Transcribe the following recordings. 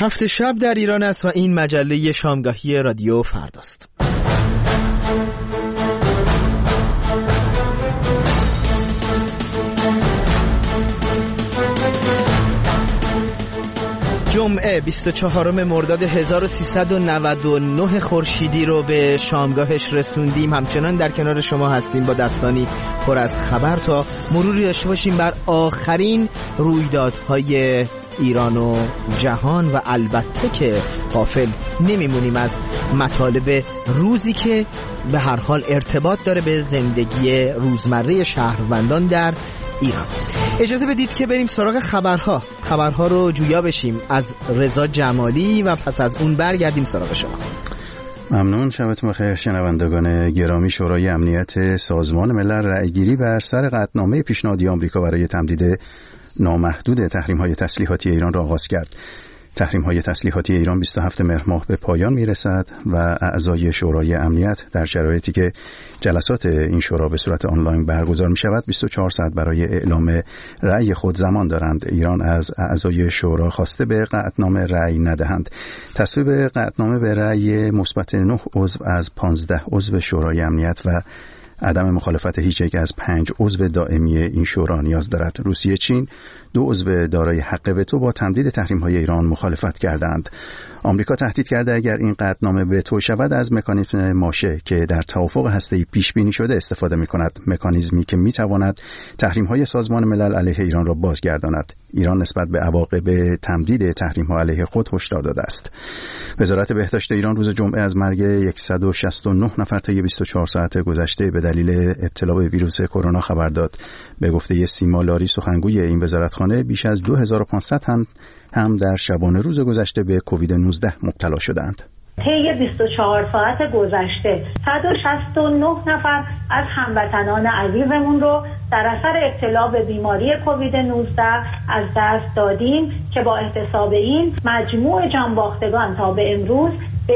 هفت شب در ایران است و این مجله شامگاهی رادیو فرداست. جمعه 24 مرداد 1399 خورشیدی رو به شامگاهش رسوندیم. همچنان در کنار شما هستیم با دستانی پر از خبر تا مروری داشته باشیم بر آخرین رویدادهای ایران و جهان و البته که غافل نمیمونیم از مطالب روزی که به هر حال ارتباط داره به زندگی روزمره شهروندان در ایران. اجازه بدید که بریم سراغ خبرها رو جویا بشیم از رضا جمالی و پس از اون برگردیم سراغ شما. ممنون. شبتون بخیر شنوندگان گرامی. شورای امنیت سازمان ملل رأیگیری بر سر قطعنامه پیشنهادی آمریکا برای تمدید نامحدود تحریم‌های تسلیحاتی ایران را آغاز کرد. تحریم‌های تسلیحاتی ایران 27 مهر ماه به پایان میرسد و اعضای شورای امنیت در شرایطی که جلسات این شورا به صورت آنلاین برگزار می‌شود 24 ساعت برای اعلام رأی خود زمان دارند. ایران از اعضای شورا خواسته به قطعنامه رأی ندهند. تصویب قطعنامه به رأی مثبت 9 عضو از 15 عضو شورای امنیت و عدم مخالفت هیچ یک از 5 عضو دائمی این شورا نیاز دارد. روسیه، چین، 2 عضو دارای حق وتو با تمدید تحریم‌های ایران مخالفت کردند. آمریکا تهدید کرده اگر این قطعنامه وتو شود از مکانیزم ماشه که در توافق هسته‌ای پیش بینی شده استفاده می‌کند، مکانیزمی که می‌تواند تحریم‌های سازمان ملل علیه ایران را بازگرداند. ایران نسبت به عواقب تمدید تحریم‌ها علیه خود هشدار داده است. وزارت بهداشت ایران روز جمعه از مرگ 169 نفر طی 24 ساعت گذشته به دلیل ابتلا به ویروس کرونا خبر داد. به گفته سیما لاری سخنگوی این وزارتخانه بیش از 2500 هم در شبانه روز گذشته به کووید 19 مبتلا شدند. طی 24 ساعت گذشته 169 نفر از هموطنان عزیزمون رو در اثر ابتلا به بیماری کووید 19 از دست دادیم که با احتساب این مجموع جانباختگان تا به امروز به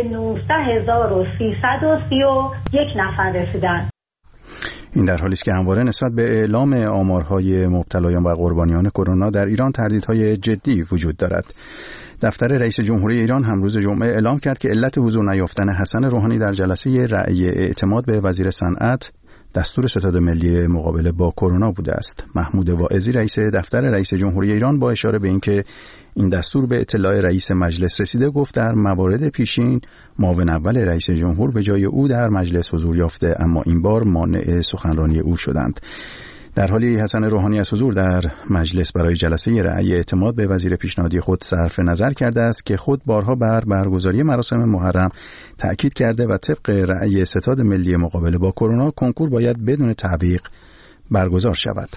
19331 نفر رسیدند. این در حالی است که همواره نسبت به اعلام آمارهای مبتلایان و قربانیان کرونا در ایران تردیدهای جدی وجود دارد. دفتر رئیس جمهوری ایران هم روز جمعه اعلام کرد که علت حضور نیافتن حسن روحانی در جلسه رأی اعتماد به وزیر صنعت دستور ستاد ملی مقابله با کرونا بوده است. محمود واعظی رئیس دفتر رئیس جمهوری ایران با اشاره به اینکه این دستور به اطلاع رئیس مجلس رسیده گفت در موارد پیشین معاون اول رئیس جمهور به جای او در مجلس حضور یافته اما این بار مانع سخنرانی او شدند. در حالی حسن روحانی از حضور در مجلس برای جلسه رأی اعتماد به وزیر پیشنهادی خود صرف نظر کرده است که خود بارها بر برگزاری مراسم محرم تأکید کرده و طبق رأی ستاد ملی مقابله با کرونا کنکور باید بدون تعویق برگزار شود.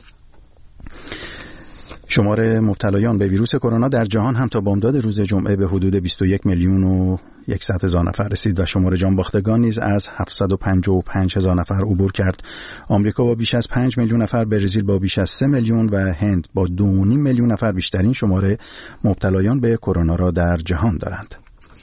شمار مبتلایان به ویروس کرونا در جهان هم تا بامداد روز جمعه به حدود 21,100,000 نفر رسید و شمار جانباختگان نیز از 755,000 نفر عبور کرد. آمریکا با بیش از 5 میلیون نفر، برزیل با بیش از 3 میلیون و هند با 2.5 میلیون نفر بیشترین شمار مبتلایان به کرونا را در جهان دارند.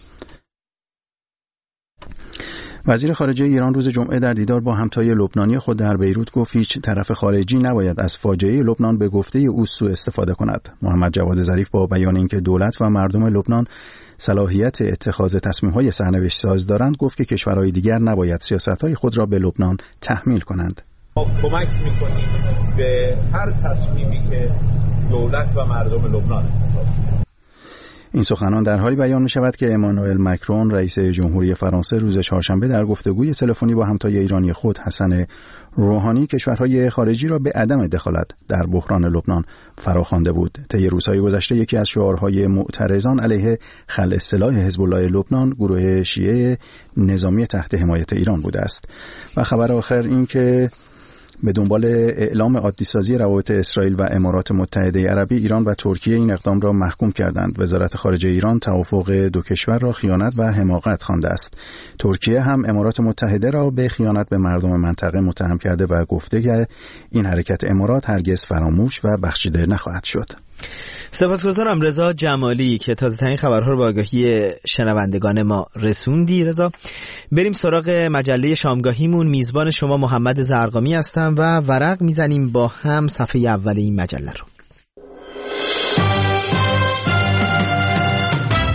وزیر خارجه ایران روز جمعه در دیدار با همتای لبنانی خود در بیروت گفت هیچ طرف خارجی نباید از فاجعه لبنان به گفته او سوء استفاده کند. محمد جواد ظریف با بیان اینکه دولت و مردم لبنان صلاحیت اتخاذ تصمیم‌های سرنوشت ساز دارند گفت که کشورهای دیگر نباید سیاست‌های خود را به لبنان تحمیل کنند. ما کمک می‌کنیم به هر تصمیمی که دولت و مردم لبنان انتخاب کنند. این سخنان در حالی بیان می شود که امانوئل مکرون رئیس جمهوری فرانسه روز چهارشنبه در گفتگوی تلفنی با همتای ایرانی خود حسن روحانی کشورهای خارجی را به عدم دخالت در بحران لبنان فراخوانده بود. طی روزهای گذشته یکی از شعارهای معترضان علیه خلع سلاح حزب الله لبنان گروه شیعه نظامی تحت حمایت ایران بوده است. و خبر آخر این که به دنبال اعلام عادی‌سازی روابط اسرائیل و امارات متحده عربی، ایران و ترکیه این اقدام را محکوم کردند. وزارت خارجه ایران توافق دو کشور را خیانت و حماقت خوانده است. ترکیه هم امارات متحده را به خیانت به مردم منطقه متهم کرده و گفته که این حرکت امارات هرگز فراموش و بخشیده نخواهد شد. سپاسگزارم رضا جمالی که تازه‌ترین خبرها رو به آگاهی شنوندگان ما رسوندی. رضا، بریم سراغ مجله شامگاهیمون. میزبان شما محمد زرقامی هستم و ورق میزنیم با هم صفحه اول این مجله رو.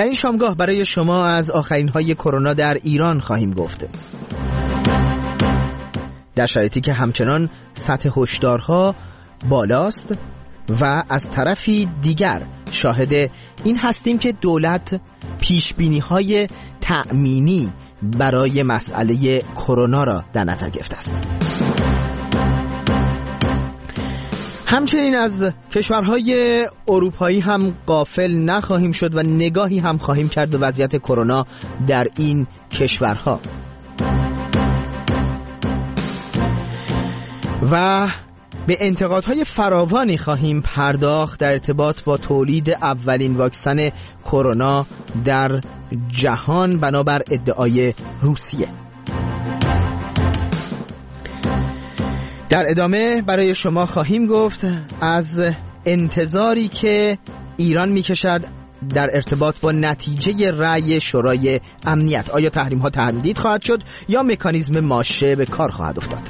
در این شامگاه برای شما از آخرین های کرونا در ایران خواهیم گفت، در شرایطی که همچنان سطح هشدارها بالاست و از طرفی دیگر شاهد این هستیم که دولت پیشبینی‌های تأمینی برای مسئله کرونا را در نظر گرفته است. همچنین از کشورهای اروپایی هم غافل نخواهیم شد و نگاهی هم خواهیم کرد به وضعیت کرونا در این کشورها و به انتقادهای فراوانی خواهیم پرداخت در ارتباط با تولید اولین واکسن کرونا در جهان بنابر ادعای روسیه. در ادامه برای شما خواهیم گفت از انتظاری که ایران میکشد در ارتباط با نتیجه رأی شورای امنیت. آیا تحریم ها تمدید خواهد شد یا مکانیزم ماشه به کار خواهد افتاد؟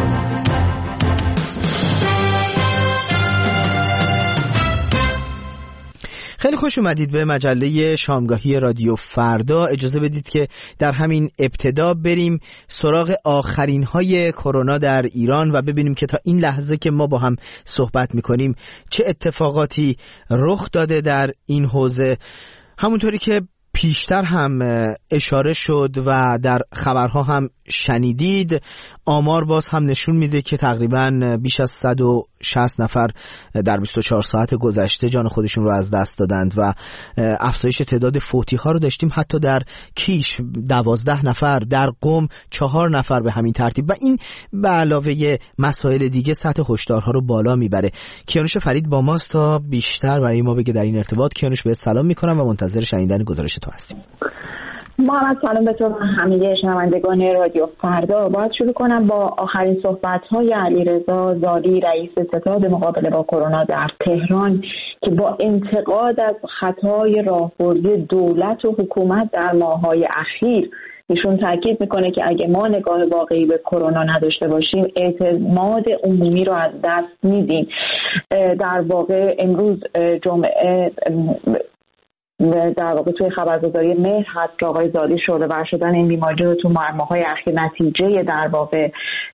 خیلی خوش اومدید به مجله شامگاهی رادیو فردا. اجازه بدید که در همین ابتدا بریم سراغ آخرین های کرونا در ایران و ببینیم که تا این لحظه که ما با هم صحبت میکنیم چه اتفاقاتی رخ داده در این حوزه. همونطوری که پیشتر هم اشاره شد و در خبرها هم شنیدید، آمار باز هم نشون میده که تقریباً بیش از 160 نفر در 24 ساعت گذشته جان خودشون رو از دست دادند و افزایش تعداد فوتی ها رو داشتیم. حتی در کیش 12 نفر، در قم 4 نفر به همین ترتیب و این به علاوه مسائل دیگه سطح هشدارها رو بالا میبره. کیانوش فرید با ماست تا بیشتر برای ما بگه در این ارتباط. کیانوش بهت سلام میکنم و منتظر شنیدن گزارش تو هستیم. محمد سلام به تو و همه شنوندگان رادیو فردا. باید شروع کنم با آخرین صحبت‌های علیرضا زالی رئیس ستاد مقابله با کرونا در تهران که با انتقاد از خطای راهبردی دولت و حکومت در ماه‌های اخیر ایشون تاکید میکنه که اگه ما نگاه واقعی به کرونا نداشته باشیم اعتماد عمومی رو از دست میدیم. در واقع امروز جمعه در واقع توی خبرگزاری مهر هست که آقای زالی شعله‌ور شدن این بیماری رو تو ماه‌های اخیر نتیجه در واقع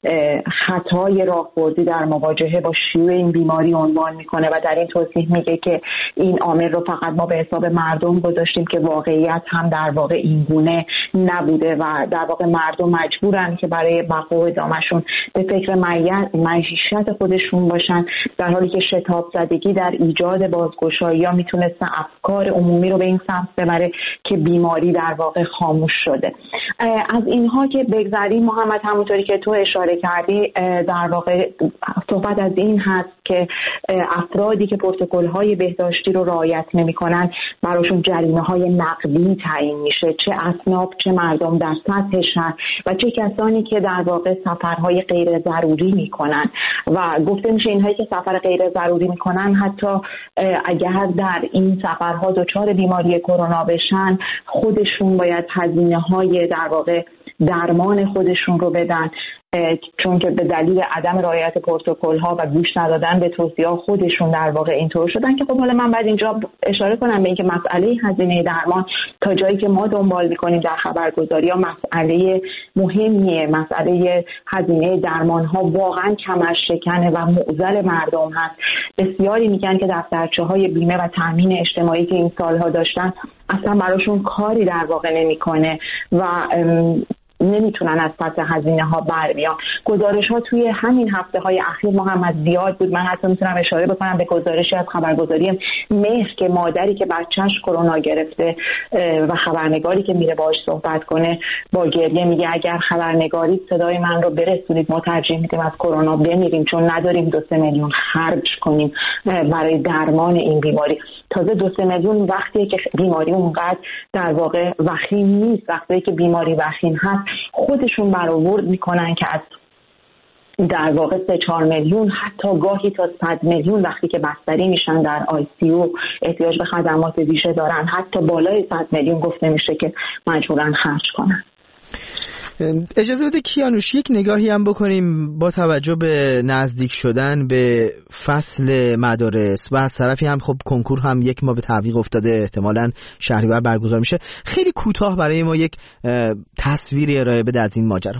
خطای راهبردی در مواجهه با شیوع این بیماری عنوان میکنه و در این توضیح میگه که این عامل رو فقط ما به حساب مردم گذاشتیم که واقعیت هم در واقع این گونه نبوده و در واقع مردم مجبورن که برای بقا و ادامه‌شون به فکر معیشت خودشون باشن، در حالی که شتاب زدگی در ایجاد بازگشایی‌ها میتونست افکار عمومی رو به این سمت ببره که بیماری در واقع خاموش شده. از اینها که بگذریم محمد، همونطوری که تو اشاره کردی، در واقع صحبت از این هست که افرادی که پروتکل‌های بهداشتی رو رعایت نمی‌کنن براشون جریمه‌های نقدی تعیین میشه، چه اصناف چه مردم در سطح شهر و چه کسانی که در واقع سفرهای غیر ضروری میکنن و گفته میشه اینهایی که سفر غیر ضروری میکنن حتی اگر در این سفرها دچار بیماری کرونا بشن خودشون باید هزینه‌های در واقع درمان خودشون رو بدن، چون که به دلیل عدم رعایت پروتکل‌ها و گوش ندادن به توصیه‌ها خودشون در واقع اینطور شدن که خب حالا من بعد اینجا اشاره کنم به اینکه مسئله هزینه درمان تا جایی که ما دنبال می‌کنیم در خبرگزاری‌ها مسئله مهمیه. مسئله هزینه درمان‌ها واقعا کمرشکنه و معضل مردم هست. بسیاری میگن که دفترچه‌های بیمه و تامین اجتماعی که این سال‌ها داشتن اصلا براشون کاری در واقع نمی‌کنه و نمیتونن از پس هزینه ها بر بیان. گزارش ها توی همین هفته های اخیر محمد زیاد بود. من حتی میتونم اشاره بکنم به گزارشی از خبرگزاری مهر که مادری که بچهش کرونا گرفته و خبرنگاری که میره باهاش صحبت کنه با گریه میگه اگر خبرنگاری صدای من رو برسونید ما ترجیح میدیم از کرونا بمیریم، چون نداریم 2-3 میلیون خرج کنیم برای درمان این بیماری. تازه 2-3 میلیون وقتی که بیماری اونقدر در واقع وخیم نیست، وقتی که بیماری وخیم هست خودشون برآورد میکنن که از در واقع 3-4 میلیون حتی گاهی تا 100 میلیون وقتی که بستری میشن در ICU احتیاج به خدمات ویژه دارن، حتی بالای 100 میلیون گفته میشه که مجبورن خرج کنن. اجازه بده کیانوش یک نگاهی هم بکنیم با توجه به نزدیک شدن به فصل مدارس و از طرفی هم خب کنکور هم یک ماه به تعویق افتاده، احتمالاً شهریور برگزار میشه. خیلی کوتاه برای ما یک تصویری ارائه بده از این ماجرا.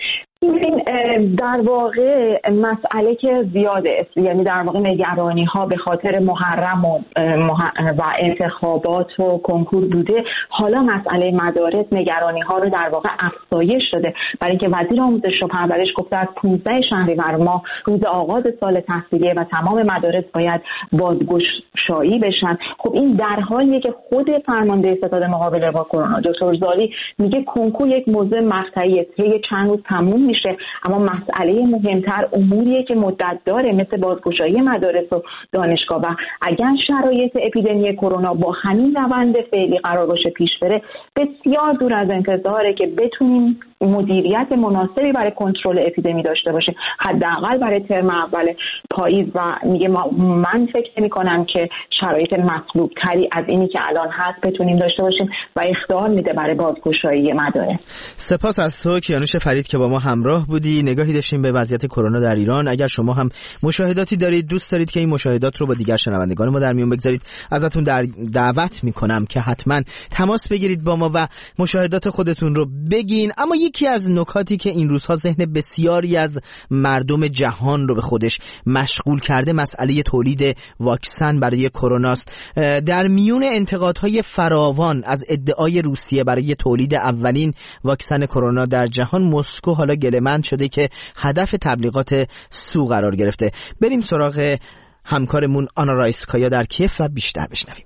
در واقع مسئله که زیاده، یعنی در واقع نگرانی ها به خاطر محرم و انتخابات و کنکور بوده. حالا مسئله مدارس نگرانی ها رو در واقع افزایش داده، برای اینکه وزیر آموزش و پرورش گفته از 15 شهریور ماه روز آغاز سال تحصیلی و تمام مدارس باید بازگشایی بشن. خب این در حالیه که خود فرمانده ستاد مقابله با کرونا دکتر زالی میگه کنکور یک موضوع مقطعیه، طی چند روز تموم میشه، اما مسئله مهمتر اموریه که مدت داره، مثل بازگشایی مدارس و دانشگاه. و اگر شرایط اپیدمی کرونا با همین روند فعلی قرار باشه پیش بره، بسیار دور از انتظاره که بتونیم مدیریت مناسبی برای کنترل اپیدمی داشته باشیم، حداقل برای ترم اول پاییز. و میگه من فکر نمی‌کنم که شرایط مطلوب تری از اینی که الان هست بتونیم داشته باشیم و اخطار میده برای بازگشایی مدارس. سپاس از تو کیانوش فرید که با ما همراه بودی. نگاهی داشتیم به وضعیت کرونا در ایران. اگر شما هم مشاهداتی دارید، دوست دارید که این مشاهدات رو با دیگر شنوندگان ما در میون بگذارید، ازتون دعوت میکنم که حتما تماس بگیرید با ما و مشاهدات خودتون رو بگین. اما یکی از نکاتی که این روزها ذهن بسیاری از مردم جهان رو به خودش مشغول کرده مسئله تولید واکسن برای کرونا است. در میون انتقادهای فراوان از ادعای روسیه برای تولید اولین واکسن کرونا در جهان، مسکو حالا گله‌مند شده که هدف تبلیغات سو قرار گرفته. بریم سراغ همکارمون آنا رایسکایا در کیف و بیشتر بشنویم.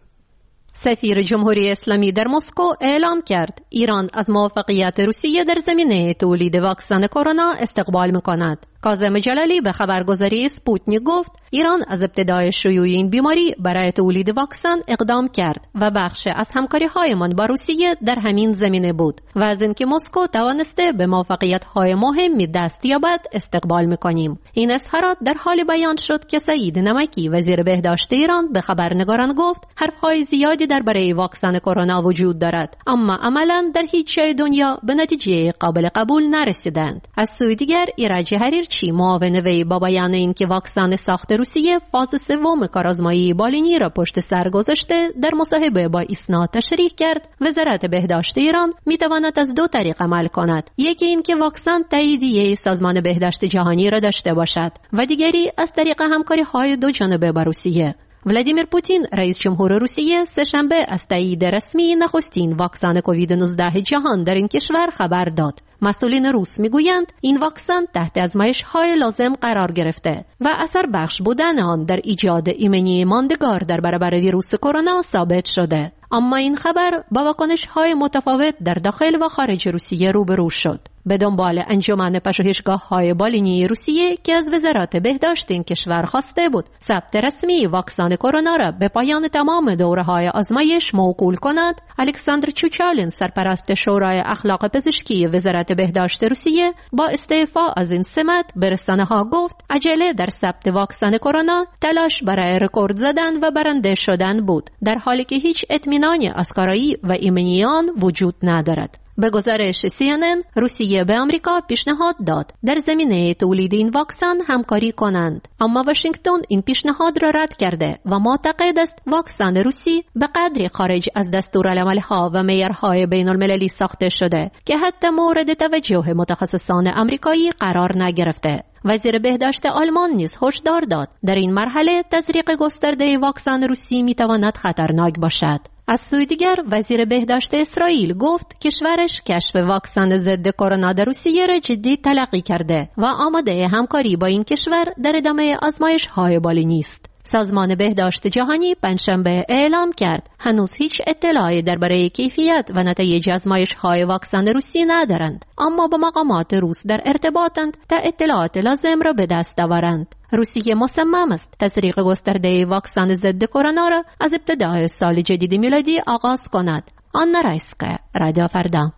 سفیر جمهوری اسلامی در مسکو اعلام کرد ایران از موفقیت روسیه در زمینه تولید واکسن کرونا استقبال می‌کند. کاظم جلالی به خبرگزاری سپوتنیک گفت ایران از ابتدای شیوع این بیماری برای تولید واکسن اقدام کرد و بخش از همکاری‌هایمان با روسیه در همین زمینه بود و از اینکه مسکو توانسته به موفقیت‌های مهمی دست یابد استقبال می‌کنیم. این اظهارات در حال بیان شد که سعید نمکی وزیر بهداشت ایران به خبرنگاران گفت حرف‌های زیادی درباره واکسن کرونا وجود دارد، اما عملاً در هیچ جای دنیا به نتیجه قابل قبول نرسیدند. از سوی دیگر ایرج حریرچی معاون وی با بیان اینکه واکسن ساخت روسیه فاز سوم کارآزمایی بالینی را پشت سر گذاشته، در مصاحبه با ایسنا تشریح کرد وزارت بهداشت ایران میتواند از دو طریق عمل کند، یکی این که واکسن تاییدیه سازمان بهداشت جهانی را داشته باشد و دیگری از طریق همکاری‌های دو جانبه با روسیه. ولادیمیر پوتین رئیس جمهور روسیه سه‌شنبه از تایید رسمی نخستین واکسن کووید 19 جهان در این کشور خبر داد. مسئولین روس میگویند این واکسن تحت آزمایش‌های لازم قرار گرفته و اثر بخش بودن آن در ایجاد ایمنی ماندگار در برابر ویروس کرونا ثابت شده. اما این خبر با واکنش‌های متفاوت در داخل و خارج روسیه روبرو شد. به دنبال انجمن پژوهشگاه‌های بالینی روسیه که از وزارت بهداشت این کشور خواسته بود ثبت رسمی واکسن کرونا را به پایان تمام دوره‌های آزمایش موکول کند، الکساندر چوچالین سرپرست شورای اخلاق پزشکی وزارت بهداشت روسیه با استعفا از این سمت به رسانه‌ها گفت عجله در ثبت واکسن کرونا تلاش برای رکورد زدن و برنده شدن بود، در حالی که هیچ اطمینانی از کارایی و ایمنی آن وجود ندارد. به گزارش CNN، روسیه به آمریکا پیشنهاد داد در زمینه تولید این واکسن همکاری کنند، اما واشنگتن این پیشنهاد را رد کرده و معتقد است واکسن روسی به قدری خارج از دستورالعمل‌ها و معیارهای بین‌المللی ساخته شده که حتی مورد توجه متخصصان آمریکایی قرار نگرفته. وزیر بهداشت آلمان نیز هشدار داد در این مرحله تزریق گسترده واکسن روسی میتواند خطرناک باشد. از سوی دیگر وزیر بهداشت اسرائیل گفت کشورش کشف واکسن ضد کرونا در روسیه را جدی تلقی کرده و آماده همکاری با این کشور در ادامه آزمایش‌های بالینی است. سازمان بهداشت جهانی پنجشنبه اعلام کرد هنوز هیچ اطلاعی درباره کیفیت و نتایج آزمایش‌های واکسن روسی ندارند، اما با مقامات روس در ارتباطند تا اطلاعات لازم را به دست آورند. روسیه مصمم است تزریق گسترده واکسن ضد کرونا را از ابتدای سال جدید میلادی آغاز کند. آنا رایسکایا، رادیو فردا.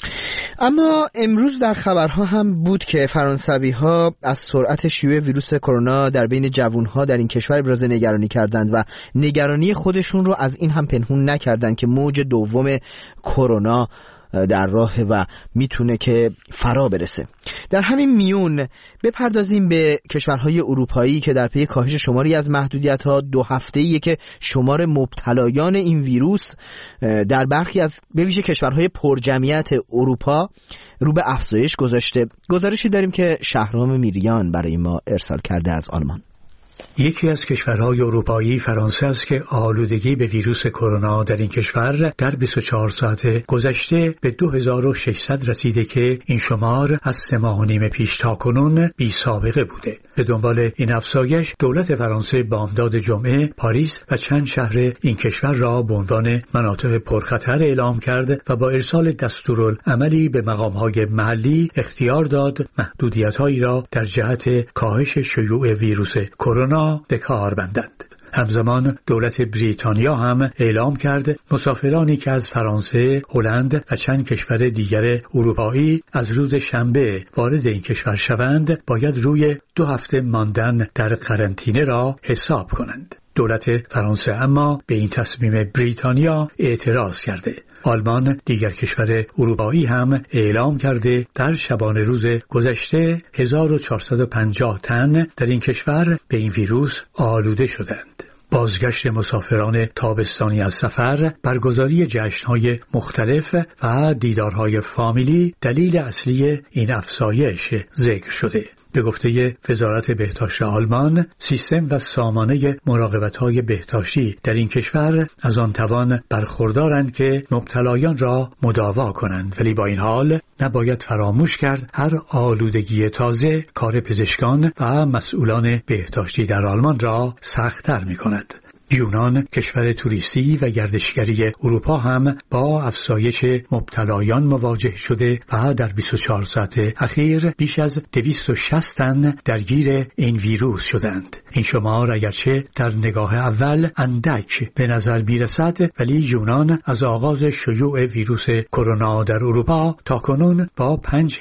اما امروز در خبرها هم بود که فرانسوی‌ها از سرعت شیوع ویروس کرونا در بین جوان‌ها در این کشور ابراز نگرانی کردند و نگرانی خودشون رو از این هم پنهون نکردند که موج دوم کرونا در راه و میتونه که فرا برسه. در همین میون بپردازیم به کشورهای اروپایی که در پی کاهش شماری از محدودیت‌ها 2 هفته‌ایه که شمار مبتلایان این ویروس در برخی از به ویژه کشورهای پرجمعیت اروپا رو به افزایش گذاشته. گزارشی داریم که شهرام میریان برای ما ارسال کرده از آلمان. یکی از کشورهای اروپایی فرانسه است که آلودگی به ویروس کرونا در این کشور در 24 ساعت گذشته به 2600 رسیده که این شمار از 3 ماه و نیم پیش تا کنون بی سابقه بوده. به دنبال این افزایش دولت فرانسه بامداد جمعه پاریس و چند شهر این کشور را به عنوان مناطق پرخطر اعلام کرد و با ارسال دستورالعملی به مقام‌های محلی اختیار داد محدودیت‌هایی را در جهت کاهش شیوع ویروس کرونا به کار بندند. همزمان دولت بریتانیا هم اعلام کرد مسافرانی که از فرانسه، هلند و چند کشور دیگر اروپایی از روز شنبه وارد این کشور شوند باید روی 2 هفته ماندن در قرنطینه را حساب کنند. دولت فرانسه اما به این تصمیم بریتانیا اعتراض کرده. آلمان دیگر کشور اروپایی هم اعلام کرده در شبانه روز گذشته 1450 تن در این کشور به این ویروس آلوده شدند. بازگشت مسافران تابستانی از سفر، برگزاری جشن‌های مختلف و دیدارهای فامیلی دلیل اصلی این افزایش ذکر شده. به گفته وزارت بهداشت آلمان، سیستم و سامانه مراقبت‌های بهداشتی در این کشور از آن توان برخوردارند که مبتلایان را مداوا کنند، ولی با این حال نباید فراموش کرد هر آلودگی تازه کار پزشکان و مسئولان بهداشتی در آلمان را سخت‌تر می‌کند. یونان، کشور توریستی و گردشگری اروپا هم با افزایش مبتلایان مواجه شده و در 24 ساعت اخیر بیش از 260 تن درگیر این ویروس شدند. این شمار اگرچه در نگاه اول اندک به نظر میرسد، ولی یونان از آغاز شیوع ویروس کرونا در اروپا تا کنون با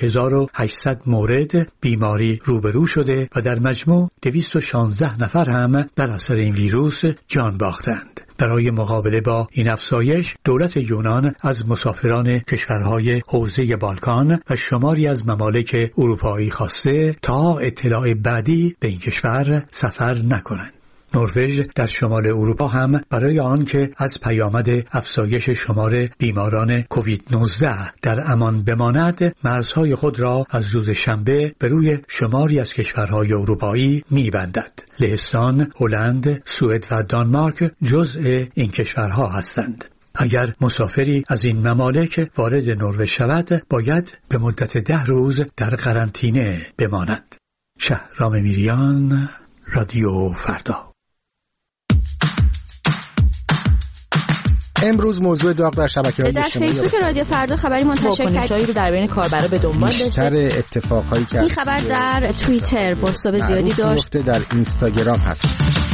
5800 مورد بیماری روبرو شده و در مجموع 216 نفر هم بر اثر این ویروس جان باختند. برای مقابله با این افزایش، دولت یونان از مسافران کشورهای حوزه بالکان و شماری از ممالک اروپایی خواسته تا اطلاع بعدی به این کشور سفر نکنند. نروژ در شمال اروپا هم برای آنکه از پیامد افزایش شمار بیماران کووید 19 در امان بماند، مرزهای خود را از روز شنبه به روی شماری از کشورهای اروپایی می‌بندد. لهستان، هلند، سوئد و دانمارک جزء این کشورها هستند. اگر مسافری از این ممالک وارد نروژ شود، باید به مدت 10 روز در قرنطینه بماند. شهرام میریان، رادیو فردا. امروز موضوع داغ در شبکه‌های اجتماعی در فیسبوک رادیو فردا خبری منتشر کرد رو در بین کاربرا به دنبال داشت. بیشتر اتفاقایی که این خبر در توییتر بازتاب زیادی داشت. در اینستاگرام هست.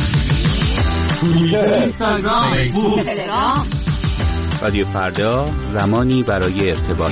اینستاگرام، فیسبوک، تلگرام. رادیو فردا، زمانی برای ارتباط.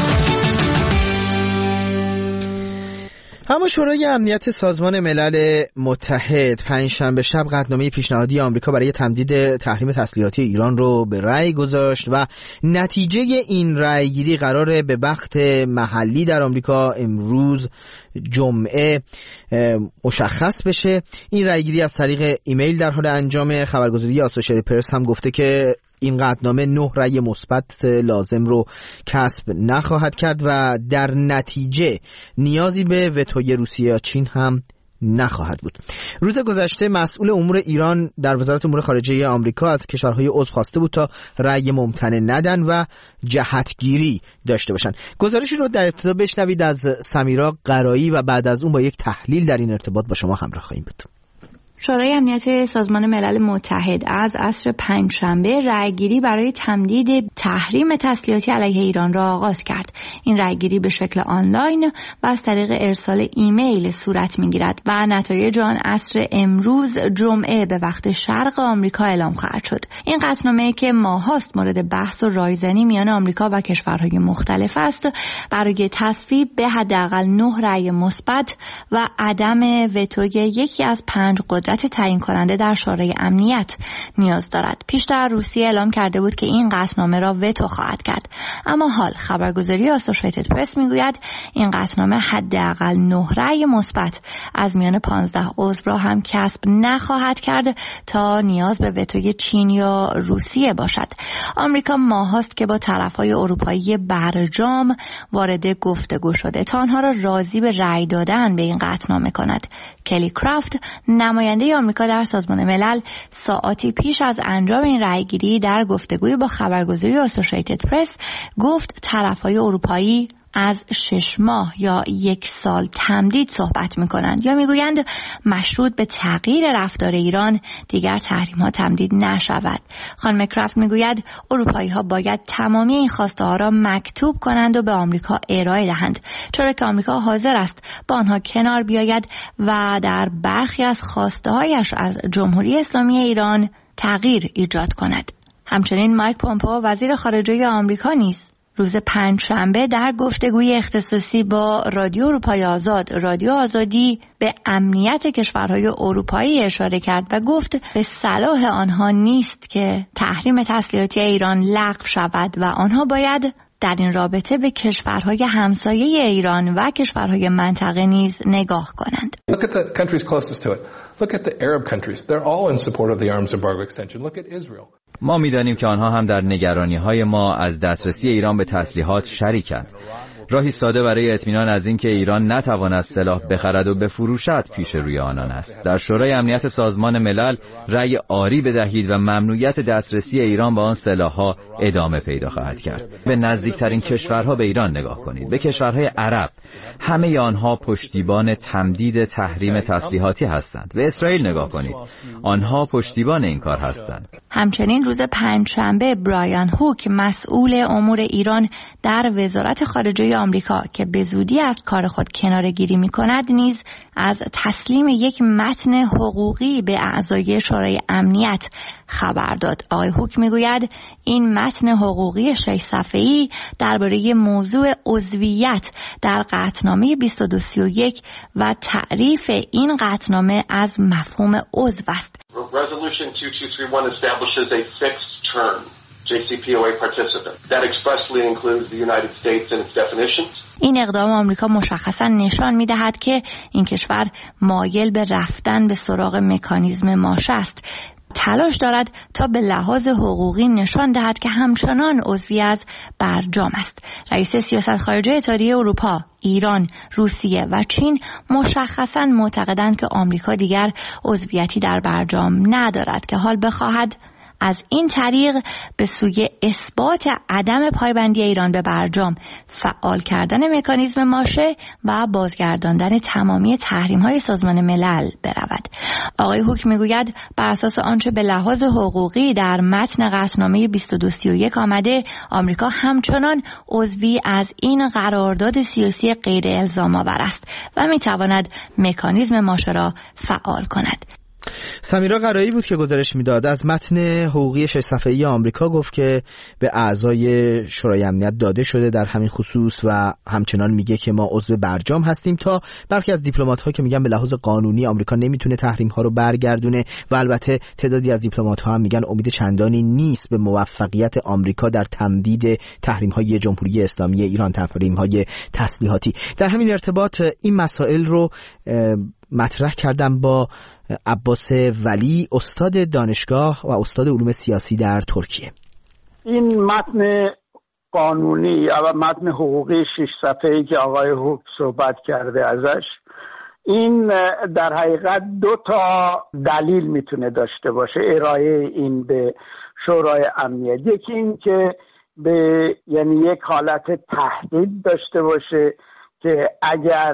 اما شورای امنیت سازمان ملل متحد پنجشنبه شب قطعنامه پیشنهادی آمریکا برای تمدید تحریم تسلیحاتی ایران رو به رأی گذاشت و نتیجه این رأیگیری قراره به وقت محلی در آمریکا امروز جمعه مشخص بشه. این رأیگیری از طریق ایمیل در حال انجام. خبرگزاری آسوشیتد پرس هم گفته که این قطعنامه 9 رأی مثبت لازم رو کسب نخواهد کرد و در نتیجه نیازی به وتوی روسیه یا چین هم نخواهد بود. روز گذشته مسئول امور ایران در وزارت امور خارجه آمریکا از کشورهای عضو خواسته بود تا رأی ممتنع ندن و جهتگیری داشته باشن. گزارشی رو در ابتدا بشنوید از سمیرا قرایی و بعد از اون با یک تحلیل در این ارتباط با شما همراه خواهیم بود. شورای امنیت سازمان ملل متحد از عصر پنجشنبه رأیگیری برای تمدید تحریم تسلیحاتی علیه ایران را آغاز کرد. این رأیگیری به شکل آنلاین و از طریق ارسال ایمیل صورت می‌گیرد و نتایج آن عصر امروز جمعه به وقت شرق آمریکا اعلام خواهد شد. این قطعنامه که ماهاست مورد بحث و رایزنی میان آمریکا و کشورهای مختلف است، برای تصویب به حداقل 9 رأی مثبت و عدم وتوی یکی از 5 قدرت قدرت تعیین کننده در شورای امنیت نیاز دارد. پیشتر روسیه اعلام کرده بود که این قطعنامه را وتو خواهد کرد، اما حال خبرگزاری آسوشیتد پرس میگوید این قطعنامه حداقل 9 رأی مثبت از میان 15 عضو را هم کسب نخواهد کرد تا نیاز به وتوی چین یا روسیه باشد. آمریکا ماهاست که با طرفهای اروپایی برجام وارد گفتگو شده تا آنها را راضی به رأی دادن به این قطعنامه کند. کلی کرافت، نماینده آمریکا در سازمان ملل، ساعاتی پیش از انجام این رأیگیری در گفتگوی با خبرگزاری آسوشیتد پرس گفت طرفهای اروپایی از 6 ماه یا 1 سال تمدید صحبت می‌کنند یا میگویند مشروط به تغییر رفتار ایران دیگر تحریم‌ها تمدید نشود. خانم کرافت میگوید اروپایی‌ها باید تمامی این خواسته‌ها را مکتوب کنند و به آمریکا ارائه دهند، چرا که آمریکا حاضر است با آنها کنار بیاید و در برخی از خواسته‌هایش از جمهوری اسلامی ایران تغییر ایجاد کند. همچنین مایک پومپئو وزیر خارجه آمریکا نیز روز پنجشنبه در گفتگوی اختصاصی با رادیو اروپای آزاد، رادیو آزادی، به امنیت کشورهای اروپایی اشاره کرد و گفت به صلاح آنها نیست که تحریم تسلیحاتی ایران لغو شود و آنها باید در این رابطه به کشورهای همسایه ایران و کشورهای منطقه نیز نگاه کنند. Look at the countries closest to it. Look at the Arab countries. They're all in support of the arms embargo extension. Look at Israel. ما می‌دانیم که آنها هم در نگرانی‌های ما از دسترسی ایران به تسلیحات شریکند. راهی ساده برای اطمینان از اینکه ایران نتواند سلاح بخرد و بفروشد پیش روی آنان است. در شورای امنیت سازمان ملل رأی آری بدهید و ممنوعیت دسترسی ایران به آن سلاح‌ها ادامه پیدا خواهد کرد. به نزدیکترین کشورها به ایران نگاه کنید، به کشورهای عرب. همه آنها پشتیبان تمدید تحریم تسلیحاتی هستند. به اسرائیل نگاه کنید، آنها پشتیبان این کار هستند. همچنین روز پنجشنبه برایان هوک، مسئول امور ایران در وزارت خارجه آمریکا که به زودی از کار خود کناره‌گیری می‌کند، نیز از تسلیم یک متن حقوقی به اعضای شورای امنیت خبر داد. آقای هوک میگوید این متن حقوقی 6 صفحه‌ای درباره موضوع عضویت در قطعنامه 2231 و تعریف این قطعنامه از مفهوم عضو است. Resolution 2231 establishes a fixed term JCPOA participant that expressly includes the United States in its definitions. این اقدام آمریکا مشخصا نشان می‌دهد که این کشور مایل به رفتن به سراغ مکانیزم ماشه است. تلاش دارد تا به لحاظ حقوقی نشان دهد که همچنان عضوی از برجام است. رئیس سیاست خارجه اتحادیه اروپا، ایران، روسیه و چین مشخصاً معتقدند که آمریکا دیگر عضویتی در برجام ندارد که حال بخواهد از این طریق به سوی اثبات عدم پایبندی ایران به برجام، فعال کردن مکانیزم ماشه و بازگرداندن تمامی تحریم‌های سازمان ملل برود. آقای هوک میگوید بر اساس آنچه به لحاظ حقوقی در متن قطعنامه 2231 آمده، آمریکا همچنان عضوی از این قرارداد سیاسی غیر الزام‌آور است و میتواند مکانیزم ماشه را فعال کند. سمیرا قرایی بود که گزارش میداد از متن حقوقی 6 صفحه‌ای آمریکا، گفت که به اعضای شورای امنیت داده شده در همین خصوص و همچنان میگه که ما عضو برجام هستیم، تا برخی از دیپلمات‌ها که میگن به لحاظ قانونی آمریکا نمیتونه تحریم‌ها رو برگردونه و البته تعدادی از دیپلمات‌ها هم میگن امید چندانی نیست به موفقیت آمریکا در تمدید تحریم‌های جمهوری اسلامی ایران، تحریم‌های تسلیحاتی. در همین ارتباط این مسائل رو مطرح کردم با عباس ولی، استاد دانشگاه و استاد علوم سیاسی در ترکیه. این متن قانونی یا متن حقوقی 6 صفحه‌ای که آقای هوک صحبت کرده ازش، این در حقیقت 2 تا دلیل میتونه داشته باشه ارائه این به شورای امنیت. یکی این که یعنی یک حالت تهدید داشته باشه که اگر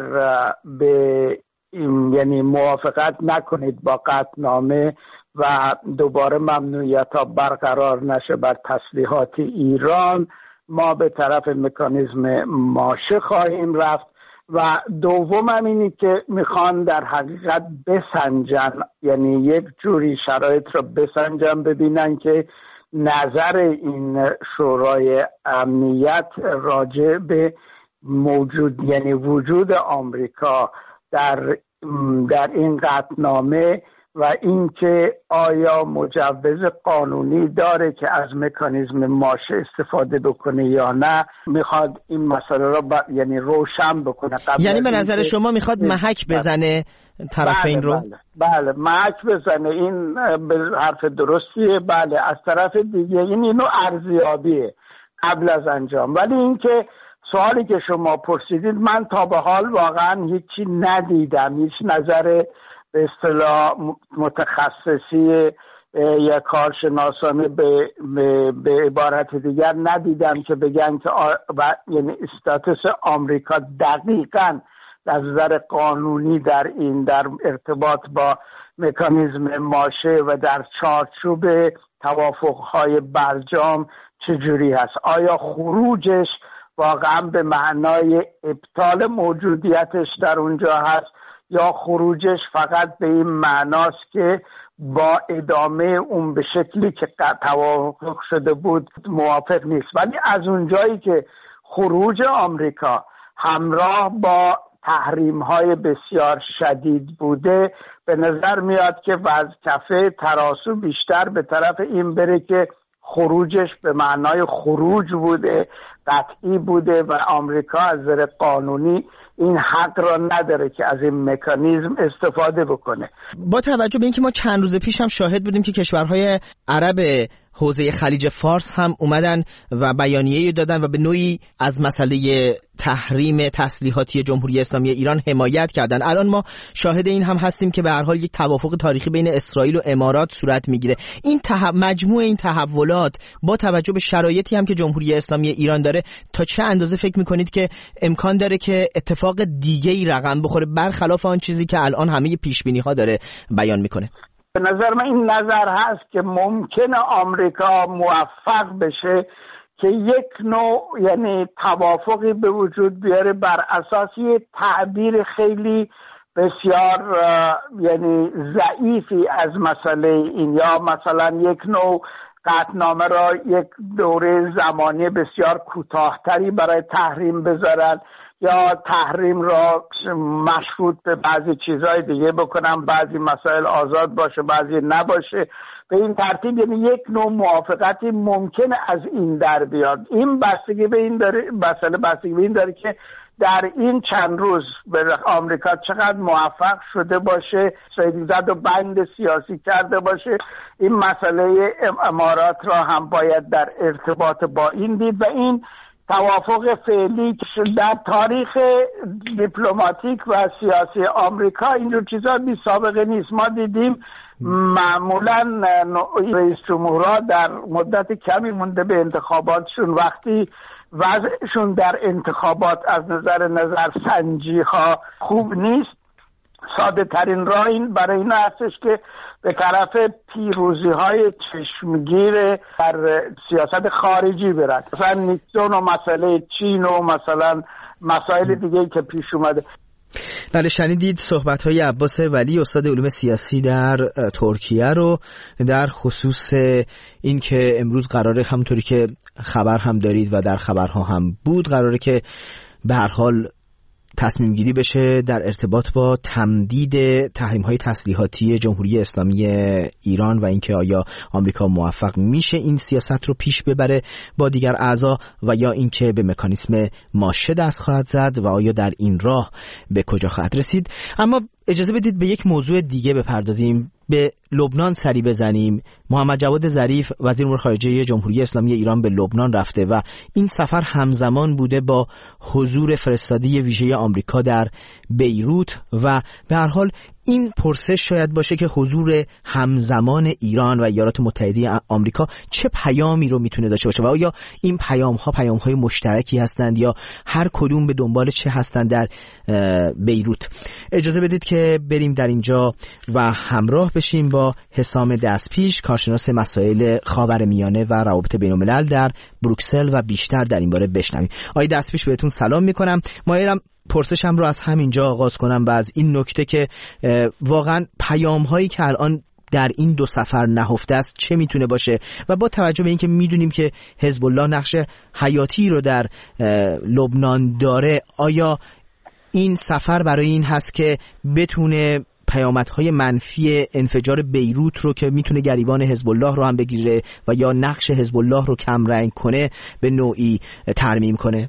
به یعنی موافقت نکنید با قطعنامه و دوباره ممنوعیت‌ها برقرار نشه بر تسلیحات ایران، ما به طرف مکانیزم ماشه خواهیم رفت. و دوم هم اینی که میخوان در حقیقت بسنجن، یعنی یک جوری شرایط رو بسنجن، ببینن که نظر این شورای امنیت راجع به وجود آمریکا در این قطعنامه و اینکه آیا مجوز قانونی داره که از مکانیزم ماشه استفاده بکنه یا نه، میخواد این مسئله را یعنی روشن بکنه. یعنی به نظر شما میخواد محک بزنه طرفین رو؟ بله محک بزنه، این به حرف درستیه. بله از طرف دیگه اینو ارزیابیه قبل از انجام. ولی اینکه سوالی که شما پرسیدید من تا به حال واقعا هیچی ندیدم، هیچ نظر به اصطلاح متخصصی یا کارشناسانه به عبارت دیگر ندیدم که بگن که یعنی استاتوس آمریکا دقیقاً از نظر قانونی در ارتباط با مکانیزم ماشه و در چارچوب توافق‌های برجام چجوری هست. آیا خروجش واقعا به معنای ابطال موجودیتش در اونجا هست یا خروجش فقط به این معناست که با ادامه اون به شکلی که توافق شده بود موافق نیست. ولی از اونجایی که خروج آمریکا همراه با تحریم‌های بسیار شدید بوده، به نظر میاد که کفه ترازو بیشتر به طرف این بره که خروجش به معنای خروج بوده، قطعی بوده و آمریکا از نظر قانونی این حق را نداره که از این مکانیزم استفاده بکنه. با توجه به اینکه ما چند روز پیش هم شاهد بودیم که کشورهای عرب حوزه خلیج فارس هم اومدن و بیانیه‌ای دادن و به نوعی از مسئله تحریم تسلیحاتی جمهوری اسلامی ایران حمایت کردن. الان ما شاهد این هم هستیم که به هر حال یک توافق تاریخی بین اسرائیل و امارات صورت میگیره. این مجموع این تحولات با توجه به شرایطی هم که جمهوری اسلامی ایران داره، تا چه اندازه فکر میکنید که امکان داره که اتفاق دیگه‌ای رقم بخوره برخلاف آن چیزی که الان همه پیش‌بینی‌ها داره بیان میکنه؟ به نظر من این نظر هست که ممکنه آمریکا موفق بشه که یک نوع یعنی توافقی به وجود بیاره بر اساس یه تعبیر خیلی بسیار یعنی ضعیفی از مسئله این، یا مثلا یک نوع قطعنامه را یک دوره زمانی بسیار کوتاه‌تری برای تحریم بذارن یا تحریم را مشروط به بعضی چیزهای دیگه بکنن، بعضی مسائل آزاد باشه بعضی نباشه. به این ترتیب یعنی یک نوع موافقتی ممکنه از این در بیاد. این بستگی به این داره، بستگی به این داره که در این چند روز به آمریکا چقدر موفق شده باشه، زد و بند سیاسی کرده باشه. این مسئله امارات را هم باید در ارتباط با این دید و این توافق فعلی که در تاریخ دیپلماتیک و سیاسی آمریکا اینجور چیزا بی سابقه نیست. ما دیدیم معمولا رئیس جمهورها در مدت کمی مونده به انتخاباتشون وقتی وضعشون در انتخابات از نظر سنجی ها خوب نیست، ساده ترین راه این برای این هستش که به طرف پیروزی های چشمگیر در سیاست خارجی برن، مثلا نیکسون و مسئله چین و مثلا مسائل دیگه که پیش اومده. بله شنیدید صحبت‌های عباس ولی استاد علوم سیاسی در ترکیه رو در خصوص این که امروز قراره همونطوری که خبر هم دارید و در خبرها هم بود قراره که به هر حال تصمیم گیری بشه در ارتباط با تمدید تحریم‌های تسلیحاتی جمهوری اسلامی ایران و اینکه آیا آمریکا موفق میشه این سیاست رو پیش ببره با دیگر اعضا و یا اینکه به مکانیزم ماشه دست خواهد زد و آیا در این راه به کجا خواهد رسید. اما اجازه بدید به یک موضوع دیگه بپردازیم، به لبنان سری بزنیم. محمد جواد ظریف وزیر امور خارجه جمهوری اسلامی ایران به لبنان رفته و این سفر همزمان بوده با حضور فرستاده ویژه آمریکا در بیروت و به هر حال این پرسش شاید باشه که حضور همزمان ایران و ایالات متحده آمریکا چه پیامی رو میتونه داشته باشه و آیا این پیام‌های مشترکی هستند یا هر کدوم به دنبال چه هستند در بیروت. اجازه بدید که بریم در اینجا و همراه بشیم با حسام دستپیش، کارشناس مسائل خاورمیانه و روابط بین‌الملل در بروکسل و بیشتر در این باره بشنویم. آقای دستپیش بهتون سلام میکنم. مایلم پرسشم رو از همینجا آغاز کنم و از این نکته که واقعا پیام‌هایی که الان در این دو سفر نهفته است چه میتونه باشه و با توجه به اینکه میدونیم که حزب الله نقش حیاتی رو در لبنان داره، آیا این سفر برای این هست که بتونه پیامدهای منفی انفجار بیروت رو که میتونه گریبان حزب الله رو هم بگیره و یا نقش حزب الله رو کم رنگ کنه به نوعی ترمیم کنه؟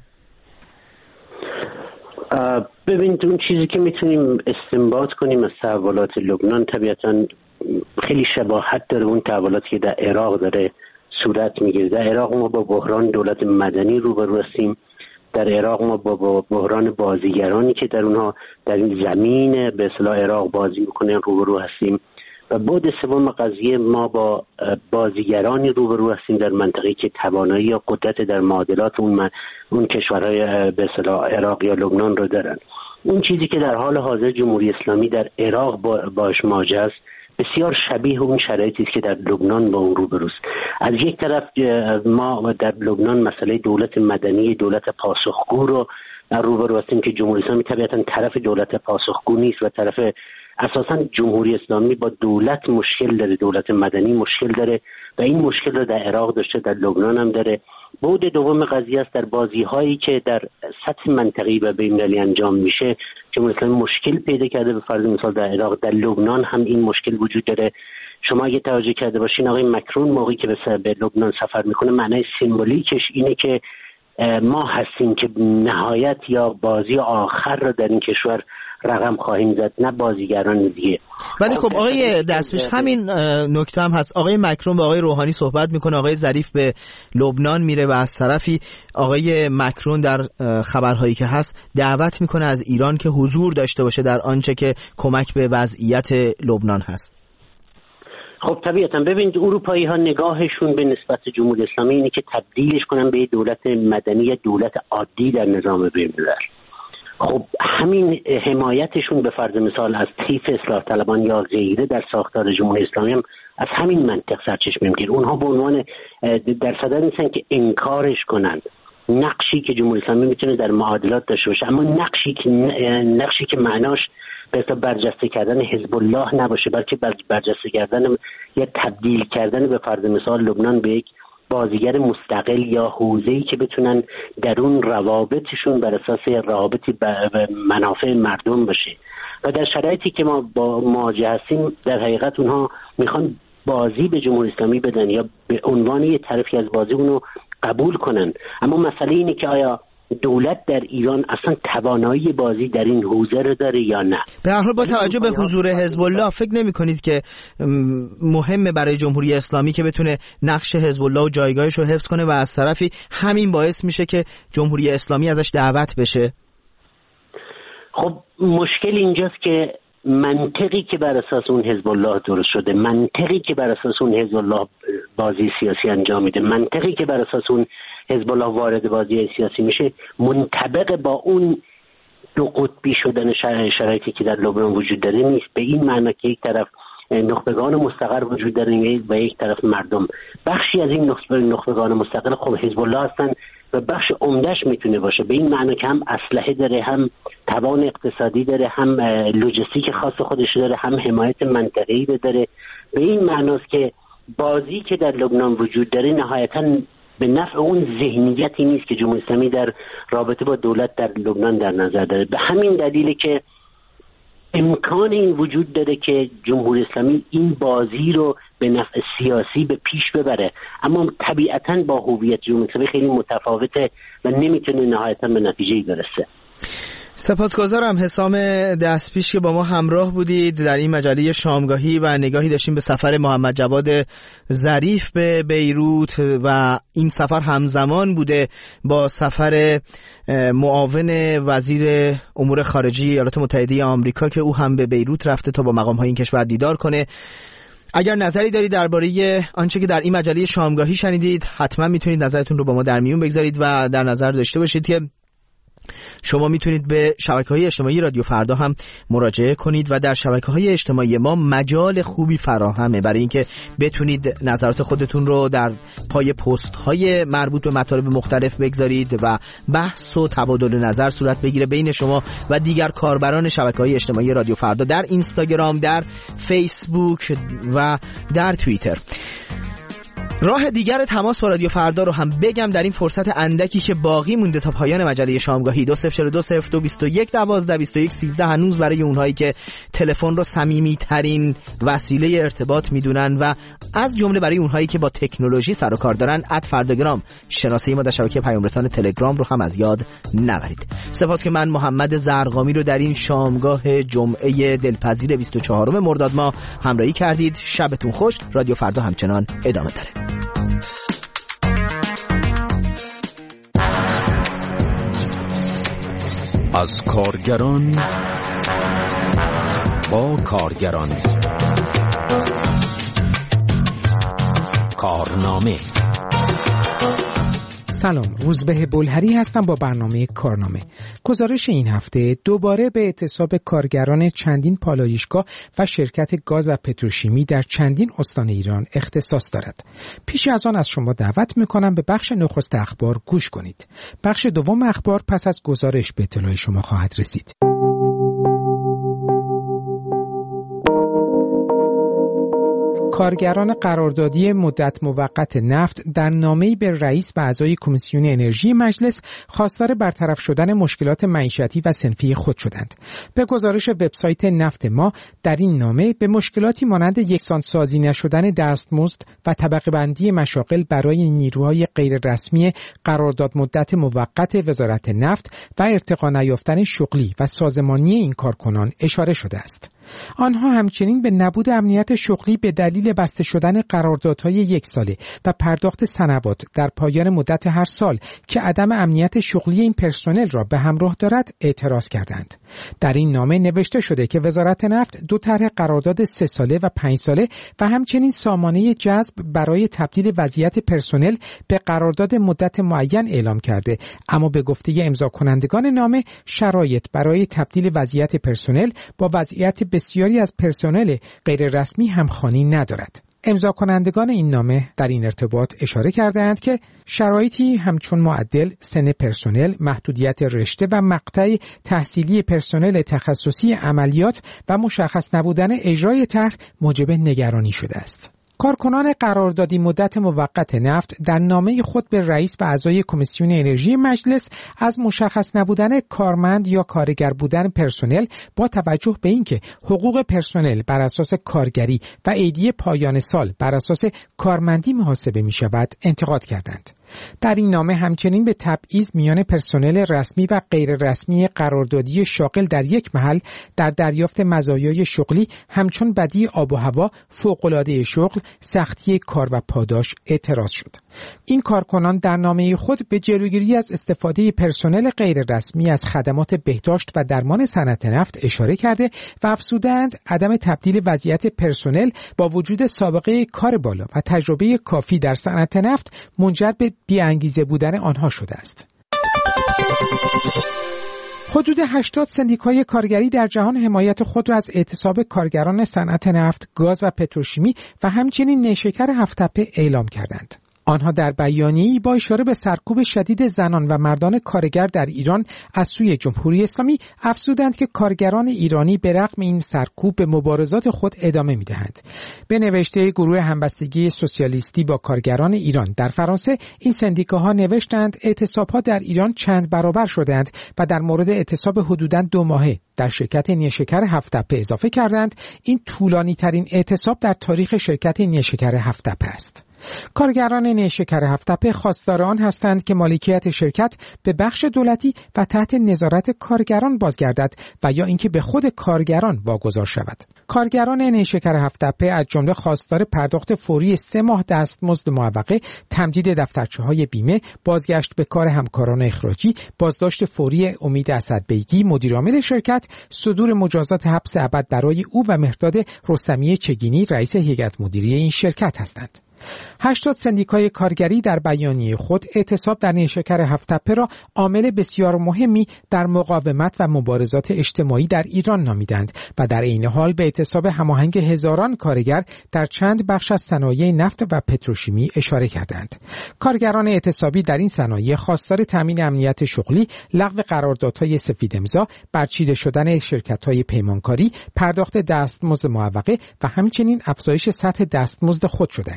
ببینید اون چیزی که میتونیم استنباط کنیم از تحولات لبنان طبیعتاً خیلی شباهت داره اون تحولاتی که در عراق داره صورت میگیره. در عراق ما با بحران دولت مدنی روبرو هستیم. در عراق ما با بحران بازیگرانی که در اونها در این زمین به اصطلاح عراق بازی میکنن روبرو هستیم و بعد سوم قضیه ما با بازیگرانی روبرو هستیم در منطقه‌ای که توانایی یا قدرت در معادلات اون کشورهای به اصطلاح عراق یا لبنان رو دارن. اون چیزی که در حال حاضر جمهوری اسلامی در عراق باش مواجه است بسیار شبیه اون شرایطی است که در لبنان با اون روبروست. از یک طرف ما در لبنان مسئله دولت مدنی، دولت پاسخگو رو روبرو هستیم که جمهوری اسلامی طبیعتاً طرف دولت پاسخگو نیست و طرف اساساً جمهوری اسلامی با دولت مشکل داره، دولت مدنی مشکل داره و این مشکل رو در عراق داشته، در لبنان هم داره. بعد دوم قضیه است در بازی‌هایی که در سطح منطقه‌ای و بین‌المللی انجام میشه جمهوری اسلامی مشکل پیدا کرده. به فرض مثال در عراق، در لبنان هم این مشکل وجود داره. شما اگه توجه کرده باشین آقای مکرون موقعی که به لبنان سفر میکنه معنای سیمبولیکش اینه که ما هستیم که نهایت یا بازی آخر رو در این کشور رقم خواهیم زد، نه بازیگران دیگه. ولی خب آقای دستپیش همین نکته هم هست. آقای مکرون با آقای روحانی صحبت میکنه، آقای ظریف به لبنان میره و از طرفی آقای مکرون در خبرهایی که هست دعوت میکنه از ایران که حضور داشته باشه در آنچه که کمک به وضعیت لبنان هست. خب طبیعتا ببینید اروپایی ها نگاهشون به نسبت جمهوری اسلامی اینه که تبدیلش کنن به دولت مدنی یا دولت عادی در نظام بین‌الملل. خب همین حمایتشون به فرض مثال از طیف اصلاح طلبان یا غیره در ساختار جمهوری اسلامی هم از همین منطق سرچشمه میگیره. اونها به عنوان در صدد نیستن که انکارش کنند نقشی که جمهوری اسلامی میتونه در معادلات داشته باشه، اما نقشی که معناش به اصطلاح برجسته کردن حزب الله نباشه، بلکه برجسته کردن یا تبدیل کردن به فرض مثال لبنان به یک بازیگر مستقل یا حوزه‌ای که بتونن در اون روابطشون بر اساس روابطی به منافع مردم باشه. و در شرایطی که ما با مواجه هستیم در حقیقت اونها میخوان بازی به جمهوری اسلامی بدن یا به عنوان یه طرفی از بازی اونو قبول کنن. اما مسئله اینه که آیا دولت در ایران اصلا توانایی بازی در این حوزه رو داره یا نه؟ به هر حال با توجه به حضور حزب الله فکر نمی کنید که مهمه برای جمهوری اسلامی که بتونه نقش حزب الله و جایگاهش رو حفظ کنه و از طرفی همین باعث میشه که جمهوری اسلامی ازش دعوت بشه؟ خب مشکل اینجاست که منطقی که بر اساس اون حزب الله درست شده، منطقی که بر اساس اون حزب الله بازی سیاسی انجام میده، منطقی که بر اساس اون حزب الله وارد بازی سیاسی میشه منطبق با اون دو قطبی شدن شرایطی که در لبنان وجود داره نیست. به این معنی که یک طرف نخبگان مستقر وجود داره و یک طرف مردم. بخشی از این نخبگان مستقل خب حزب الله هستن و بخش عمدهش میتونه باشه. به این معنی که هم اسلحه داره، هم توان اقتصادی داره، هم لوجستیک خاص خودش داره، هم حمایت منطقه‌ای داره. به این معناست که بازی که در لبنان وجود داره نهایتاً به نفع اون ذهنیتی نیست که جمهوری اسلامی در رابطه با دولت در لبنان در نظر داره. به همین دلیله که امکان این وجود داره که جمهوری اسلامی این بازی رو به نفع سیاسی به پیش ببره، اما طبیعتاً با هویت جمهوری اسلامی خیلی متفاوته و نمیتونه نهایتاً به نتیجه‌ای برسه. سپاسگزارم حسام دستپیش که با ما همراه بودید در این مجله شامگاهی و نگاهی داشتیم به سفر محمد جواد ظریف به بیروت و این سفر همزمان بوده با سفر معاون وزیر امور خارجه ایالات متحده آمریکا که او هم به بیروت رفته تا با مقام‌های این کشور دیدار کنه. اگر نظری دارید درباره آنچه که در این مجله شامگاهی شنیدید حتما میتونید نظرتون رو با ما در میون بگذارید و در نظر داشته باشید که شما میتونید به شبکه‌های اجتماعی رادیو فردا هم مراجعه کنید و در شبکه‌های اجتماعی ما مجال خوبی فراهمه برای اینکه بتونید نظرات خودتون رو در پای پست‌های مربوط به مطالب مختلف بگذارید و بحث و تبادل نظر صورت بگیره بین شما و دیگر کاربران شبکه‌های اجتماعی رادیو فردا در اینستاگرام، در فیسبوک و در توییتر. راه دیگر تماس با رادیو فردا رو هم بگم در این فرصت اندکی که باقی مونده تا پایان مجله شامگاهی. 20220221122113 هنوز برای اونهایی که تلفن رو صمیمی‌ترین وسیله ارتباط میدونن و از جمله برای اونهایی که با تکنولوژی سر و کار دارن @فرداگرام شناسه ما در شبکه پیام رسان تلگرام رو هم از یاد نبرید. سپاس که من محمد زرقامی رو در این شامگاه جمعه دلپذیر 24 مرداد ماه همراهی کردید. شبتون خوش. رادیو فردا همچنان ادامه داره. از کارگران با کارگران. کارنامه. سلام، روزبه بلهری هستم با برنامه کارنامه. گزارش این هفته دوباره به اعتصاب کارگران چندین پالایشگاه و شرکت گاز و پتروشیمی در چندین استان ایران اختصاص دارد. پیش از آن از شما دعوت میکنم به بخش نخست اخبار گوش کنید. بخش دوم اخبار پس از گزارش به اطلاع شما خواهد رسید. کارگران قراردادی مدت موقت نفت در نامه‌ای به رئیس و اعضای کمیسیون انرژی مجلس خواستار برطرف شدن مشکلات معیشتی و صنفی خود شدند. به گزارش وبسایت نفت ما در این نامه به مشکلاتی مانند یکسانسازی نشدن دستمزد و طبقه بندی مشاغل برای نیروهای غیر رسمی قرارداد مدت موقت وزارت نفت و ارتقا نیافتن شغلی و سازمانی این کارکنان اشاره شده است. آنها همچنین به نبود امنیت شغلی به دلیل بسته شدن قراردادهای 1 ساله و پرداخت سنوات در پایان مدت هر سال که عدم امنیت شغلی این پرسنل را به همراه دارد اعتراض کردند. در این نامه نوشته شده که وزارت نفت 2 طرح قرارداد 3 ساله و 5 ساله و همچنین سامانه جذب برای تبدیل وضعیت پرسنل به قرارداد مدت معین اعلام کرده، اما به گفته امضا کنندگان نامه شرایط برای تبدیل وضعیت پرسنل با وضعیت بسیاری از پرسنل غیر رسمی همخوانی ندارد. امضا کنندگان این نامه در این ارتباط اشاره کردند که شرایطی همچون معدل سن پرسنل، محدودیت رشته و مقطع تحصیلی پرسنل تخصصی عملیات و مشخص نبودن اجرای طرح موجب نگرانی شده است. کارکنان قراردادی مدت موقت نفت در نامه خود به رئیس و اعضای کمیسیون انرژی مجلس از مشخص نبودن کارمند یا کارگر بودن پرسنل با توجه به اینکه حقوق پرسنل بر اساس کارگری و عیدی پایان سال بر اساس کارمندی محاسبه می شود انتقاد کردند. در این نامه همچنین به تبعیض میان پرسنل رسمی و غیر رسمی قراردادی شاغل در یک محل در دریافت مزایای شغلی همچون بدی آب و هوا، فوق‌العاده شغل، سختی کار و پاداش اعتراض شد. این کارکنان در نامه خود به جلوگیری از استفاده پرسنل غیر رسمی از خدمات بهداشت و درمان صنعت نفت اشاره کرده و افزودند عدم تبدیل وضعیت پرسنل با وجود سابقه کار بالا و تجربه کافی در صنعت نفت منجر به بی‌انگیزه بودن آنها شده است. حدود 80 سندیکای کارگری در جهان حمایت خود را از اعتصاب کارگران صنعت نفت، گاز و پتروشیمی و همچنین نیشکر هفت‌تپه اعلام کردند. آنها در بیانیه‌ای با اشاره به سرکوب شدید زنان و مردان کارگر در ایران از سوی جمهوری اسلامی افزودند که کارگران ایرانی به رغم این سرکوب به مبارزات خود ادامه می‌دهند. به نوشته گروه همبستگی سوسیالیستی با کارگران ایران در فرانسه، این سندیکاها نوشتند اعتصاب‌ها در ایران چند برابر شدند و در مورد اعتصاب حدوداً 2 ماهه در شرکت نیشکر هفت‌تپه اضافه کردند این طولانی‌ترین اعتصاب در تاریخ شرکت نیشکر هفت‌تپه است. کارگران نیشکر هفت‌تپه خواستار آن هستند که مالکیت شرکت به بخش دولتی و تحت نظارت کارگران بازگردد و یا اینکه به خود کارگران واگذار شود. کارگران نیشکر هفت‌تپه از جمله خواستار پرداخت فوری 3 ماه دستمزد معوقه، تمدید دفترچه‌های بیمه، بازگشت به کار همکاران اخراجی، بازداشت فوری امید اسدبیگی مدیرعامل شرکت، صدور مجازات حبس ابد برای او و مهرداد رستمی چگینی رئیس هیئت مدیره این شرکت هستند. 80 سندیکای کارگری در بیانیه خود اعتصاب در نیشکر هفت‌تپه را عامل بسیار مهمی در مقاومت و مبارزات اجتماعی در ایران نامیدند و در عین حال به اعتصاب هماهنگ هزاران کارگر در چند بخش از صنایع نفت و پتروشیمی اشاره کردند. کارگران اعتصابی در این صنایع خواستار تامین امنیت شغلی، لغو قراردادهای سفید امضا، برچیده شدن شرکت‌های پیمانکاری، پرداخت دستمزد معوقه و همچنین افزایش سطح دستمزد خود شدند.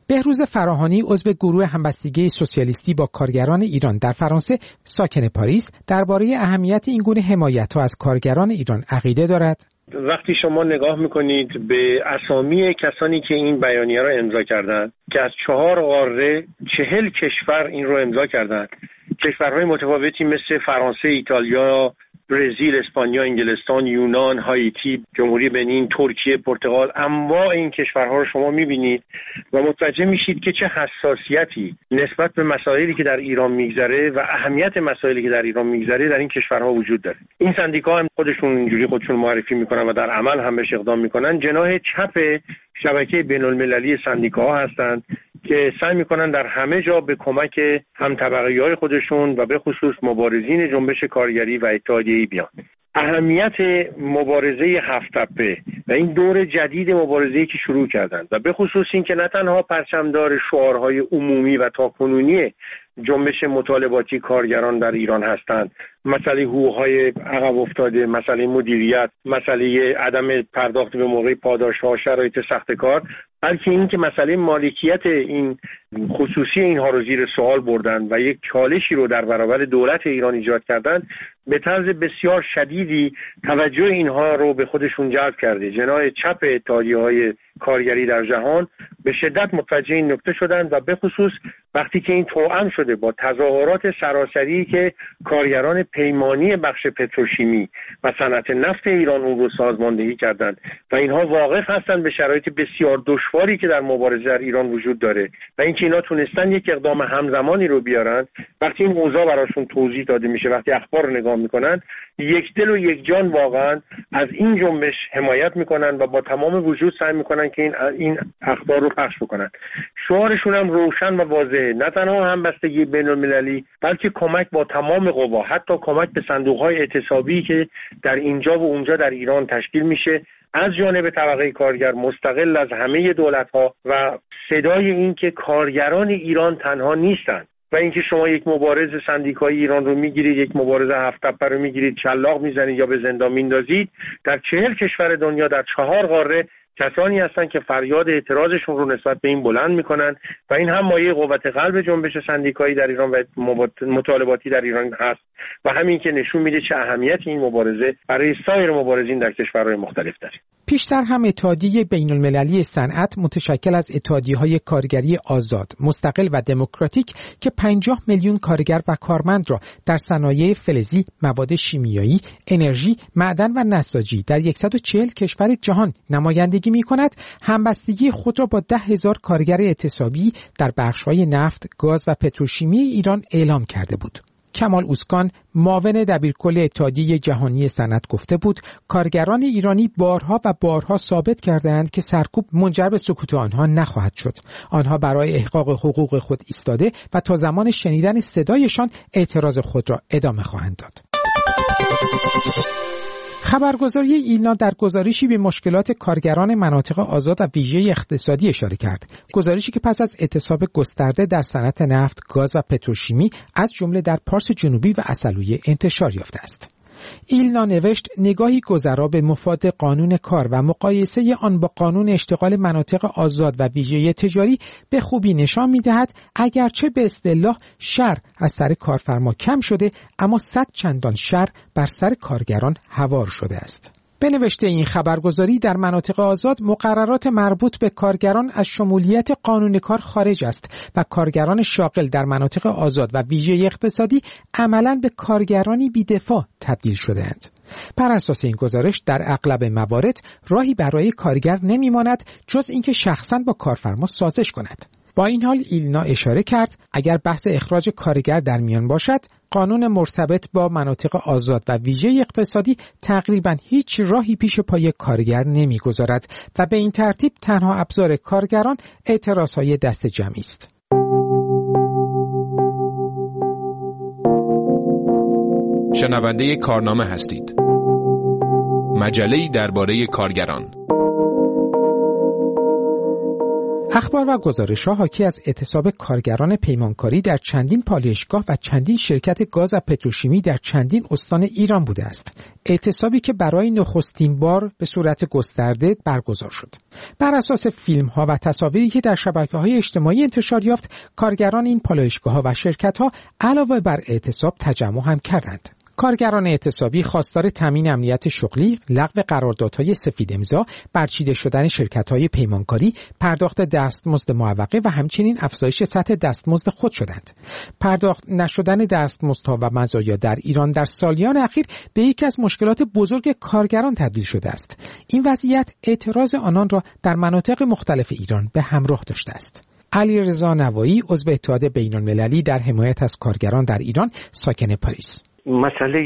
بهروز فراهانی عضو گروه همبستگی سوسیالیستی با کارگران ایران در فرانسه ساکن پاریس درباره اهمیت این گونه حمایت‌ها از کارگران ایران عقیده دارد. وقتی شما نگاه میکنید به اسامی کسانی که این بیانیه را امضا کردند که از 4 قاره 40 کشور این رو امضا کردند، کشورهای متفاوتی مثل فرانسه، ایتالیا، برزیل، اسپانیا، انگلستان، یونان، هایتی، جمهوری بنین، ترکیه، پرتغال، انواع این کشورها رو شما میبینید و متوجه میشید که چه حساسیتی نسبت به مسائلی که در ایران میگذره و اهمیت مسائلی که در ایران میگذره در این کشورها وجود داره. این سندیکا هم خودشون اینجوری خودشون معرفی میکنن و در عمل هم بهش اقدام میکنن. جناح چپ شبکه بین‌المللی سندیکاها هستند که سعی میکنن در همه جا به کمک همطبقه‌های خودشون و به خصوص مبارزین جنبش کارگری و اتحادیه‌ای بیان. اهمیت مبارزه 7 تپه و این دور جدید مبارزه‌ای که شروع کردند و به خصوص این که نه تنها پرچمدار شعارهای عمومی و تاکنونی جنبش مطالباتی کارگران در ایران هستند، مسئله حقوق‌های عقب افتاده، مسئله مدیریت، مسئله عدم پرداخت به موقع پاداش‌ها، شرایط سخت کار، بلکه این که مسئله مالکیت این خصوصی اینها رو زیر سوال بردن و یک چالشی رو در برابر دولت ایران ایجاد کردن، به طرز بسیار شدیدی توجه اینها رو به خودشون جلب کرده. جناح چپ اتحادیه‌های کارگری در جهان به شدت متوجه این نکته شدند و به خصوص وقتی که این توأم شده با تظاهرات سراسری که کارگران پیمانی بخش پتروشیمی و صنعت نفت ایران اون رو سازماندهی کردند و اینها واقف هستند به شرایط بسیار دشواری که در مبارزه در ایران وجود داره و اینکه اینا تونستن یک اقدام همزمانی رو بیارن، وقتی این اوضاع براشون توضیح داده میشه، وقتی اخبار رو نگاه میکنن، یک دل و یک جان واقعا از این جنبش حمایت میکنن و با تمام وجود سعی میکنن که این اخبار رو پخش بکنن. شعارشون هم روشن و واضحه، نه تنها همبستگی بین‌المللی بلکه کمک با تمام قوا، حتی کمک به صندوق‌های اعتصابی که در اینجا و اونجا در ایران تشکیل میشه از جانب طبقه کارگر مستقل از همه دولت‌ها و صدای این که کارگران ایران تنها نیستند و اینکه شما یک مبارز سندیکایی ایران رو میگیرید، یک مبارز 7 تپه رو میگیرید، شلاق میزنید یا به زندان میندازید، در 40 کشور دنیا در 4 قاره کسانی هستن که فریاد اعتراضشون رو نسبت به این بلند میکنن و این هم مایه قوت قلب جنبش سندیکایی در ایران و مطالباتی در ایران هست و همین که نشون میده چه اهمیت این مبارزه برای سایر مبارزین در کشورهای مختلف داره. پیشتر هم اتحادیه بین‌المللی صنعت متشکل از اتحادیه‌های کارگری آزاد، مستقل و دموکراتیک که 50 میلیون کارگر و کارمند را در صنایع فلزی، مواد شیمیایی، انرژی، معدن و نساجی در 140 کشور جهان نمایندگی می‌کند، همبستگی خود را با 10,000 کارگر اعتصابی در بخش‌های نفت، گاز و پتروشیمی ایران اعلام کرده بود. کمال اوسکان معاون دبیرکل اتحادیه جهانی صنعت گفته بود کارگران ایرانی بارها و بارها ثابت کردند که سرکوب منجر به سکوت آنها نخواهد شد. آنها برای احقاق حقوق خود ایستاده و تا زمان شنیدن صدایشان اعتراض خود را ادامه خواهند داد. خبرگزاری ایلنا در گزارشی به مشکلات کارگران مناطق آزاد و ویژه اقتصادی اشاره کرد. گزارشی که پس از اعتصاب گسترده در صنعت نفت، گاز و پتروشیمی از جمله در پارس جنوبی و عسلویه انتشار یافته است. ایلنا نوشت نگاهی گذرا به مفاد قانون کار و مقایسه آن با قانون اشتغال مناطق آزاد و ویژه تجاری به خوبی نشان می‌دهد اگرچه به اصطلاح شر از سر کارفرما کم شده، اما 100 چندان شر بر سر کارگران هوار شده است. به نوشته این خبرگزاری در مناطق آزاد مقررات مربوط به کارگران از شمولیت قانون کار خارج است و کارگران شاغل در مناطق آزاد و ویژه اقتصادی عملاً به کارگرانی بی‌دفاع تبدیل شده‌اند. بر اساس این گزارش در اغلب موارد راهی برای کارگر نمی‌ماند جز اینکه شخصاً با کارفرما سازش کند. با این حال ایلنا اشاره کرد اگر بحث اخراج کارگر در میان باشد، قانون مرتبط با مناطق آزاد و ویژه اقتصادی تقریباً هیچ راهی پیش پای کارگر نمیگذارد و به این ترتیب تنها ابزار کارگران اعتراضهای دست جمعی است. شنونده کارنامه هستید. مجله‌ای درباره کارگران. اخبار و گزارش‌ها حاکی از اعتصاب کارگران پیمانکاری در چندین پالایشگاه و چندین شرکت گاز و پتروشیمی در چندین استان ایران بوده است. اعتصابی که برای نخستین بار به صورت گسترده برگزار شد. بر اساس فیلم‌ها و تصاویری که در شبکه‌های اجتماعی انتشار یافت، کارگران این پالایشگاه‌ها و شرکت‌ها علاوه بر اعتصاب تجمع هم کردند. کارگران اعتصابی خواستار تامین امنیت شغلی، لغو قراردادهای سفید امضا، برچیده شدن شرکت‌های پیمانکاری، پرداخت دستمزد معوقه و همچنین افزایش سطح دستمزد خود شدند. پرداخت نشدن دستمزدها و مزایا در ایران در سالیان اخیر به یکی از مشکلات بزرگ کارگران تبدیل شده است. این وضعیت اعتراض آنان را در مناطق مختلف ایران به همراه داشته است. علیرضا نوایی، عضو اتحاد بین‌المللی در حمایت از کارگران در ایران، ساکن پاریس: مسئله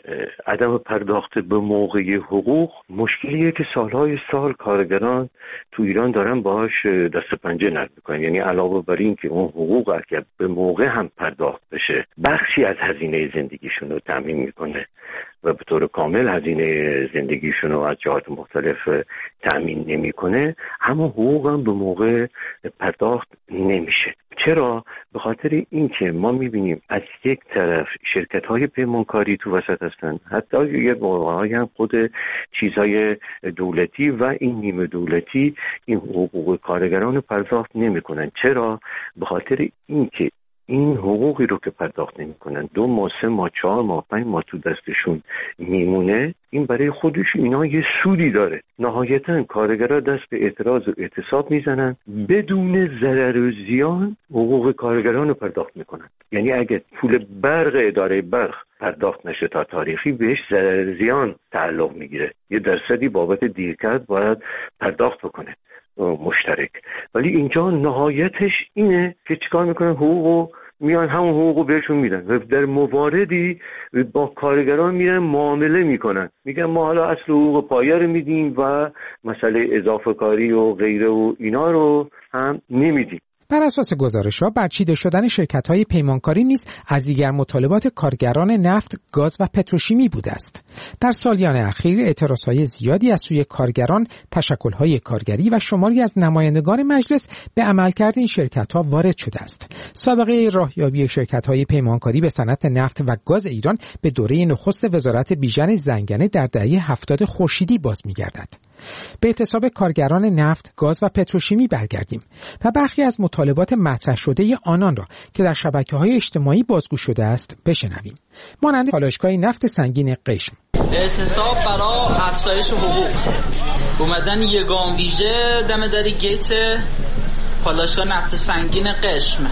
عدم پرداخت به موقع حقوق مشکلیه که سالهای سال کارگران تو ایران دارن باهاش دست پنجه نرم میکنن. یعنی علاوه بر این که اون حقوق اگر به موقع هم پرداخت بشه، بخشی از هزینه زندگیشون رو تامین میکنه و به طور کامل هزینه زندگیشون رو از جهات مختلف تامین نمیکنه، اما حقوق هم به موقع پرداخت نمیشه. چرا؟ به خاطر اینکه ما میبینیم از یک طرف شرکت‌های پیمانکاری تو وسط هستن، حتی یه موقع‌هایی هم خود چیزهای دولتی و این نیمه دولتی این حقوق کارگران رو پرداخت نمیکنن. چرا؟ به خاطر اینکه این حقوقی رو که پرداخت نمی‌کنن 2 ماه 3 ماه 4 ماه 5 ماه تو دستشون میمونه، این برای خودش اینا یه سودی داره. نهایتاً کارگرها دست به اعتراض و اعتصاب میزنن، بدون ضرر و زیان حقوق کارگران رو پرداخت میکنن. یعنی اگه پول برق اداره برق پرداخت نشه تا تاریخی، بهش ضرر زیان تعلق میگیره، یه درصدی بابت دیرکرد باید پرداخت بکنه مشترک. ولی اینجا نهایتش اینه که چیکار میکنن؟ حقوقو میان همون حقوقو بهشون میدن و در مواردی با کارگران میرن معامله میکنن، میگن ما حالا اصل حقوق پایه رو میدیم و مسئله اضافه کاری و غیره و اینا رو هم نمیدیم. بر اساس گزارش‌ها، برچیده شدن شرکت‌های پیمانکاری نیز از دیگر مطالبات کارگران نفت، گاز و پتروشیمی بوده است. در سالیان اخیر اعتراض‌های زیادی از سوی کارگران، تشکل‌های کارگری و شماری از نمایندگان مجلس به عملکرد این شرکت‌ها وارد شده است. سابقه راهیابی شرکت‌های پیمانکاری به صنعت نفت و گاز ایران به دوره نخست وزارت بیژن زنگنه در دهه 70 خورشیدی باز می‌گردد. به اعتصاب کارگران نفت، گاز و پتروشیمی برگردیم و برخی از مطالبات مطرح شده آنان را که در شبکه‌های اجتماعی بازگو شده است بشنویم. مانند پالایشگاه نفت سنگین قشم: اعتصاب برای افزایش حقوق، اومدن یگان ویژه دم در گیت پالایشگاه نفت سنگین قشم.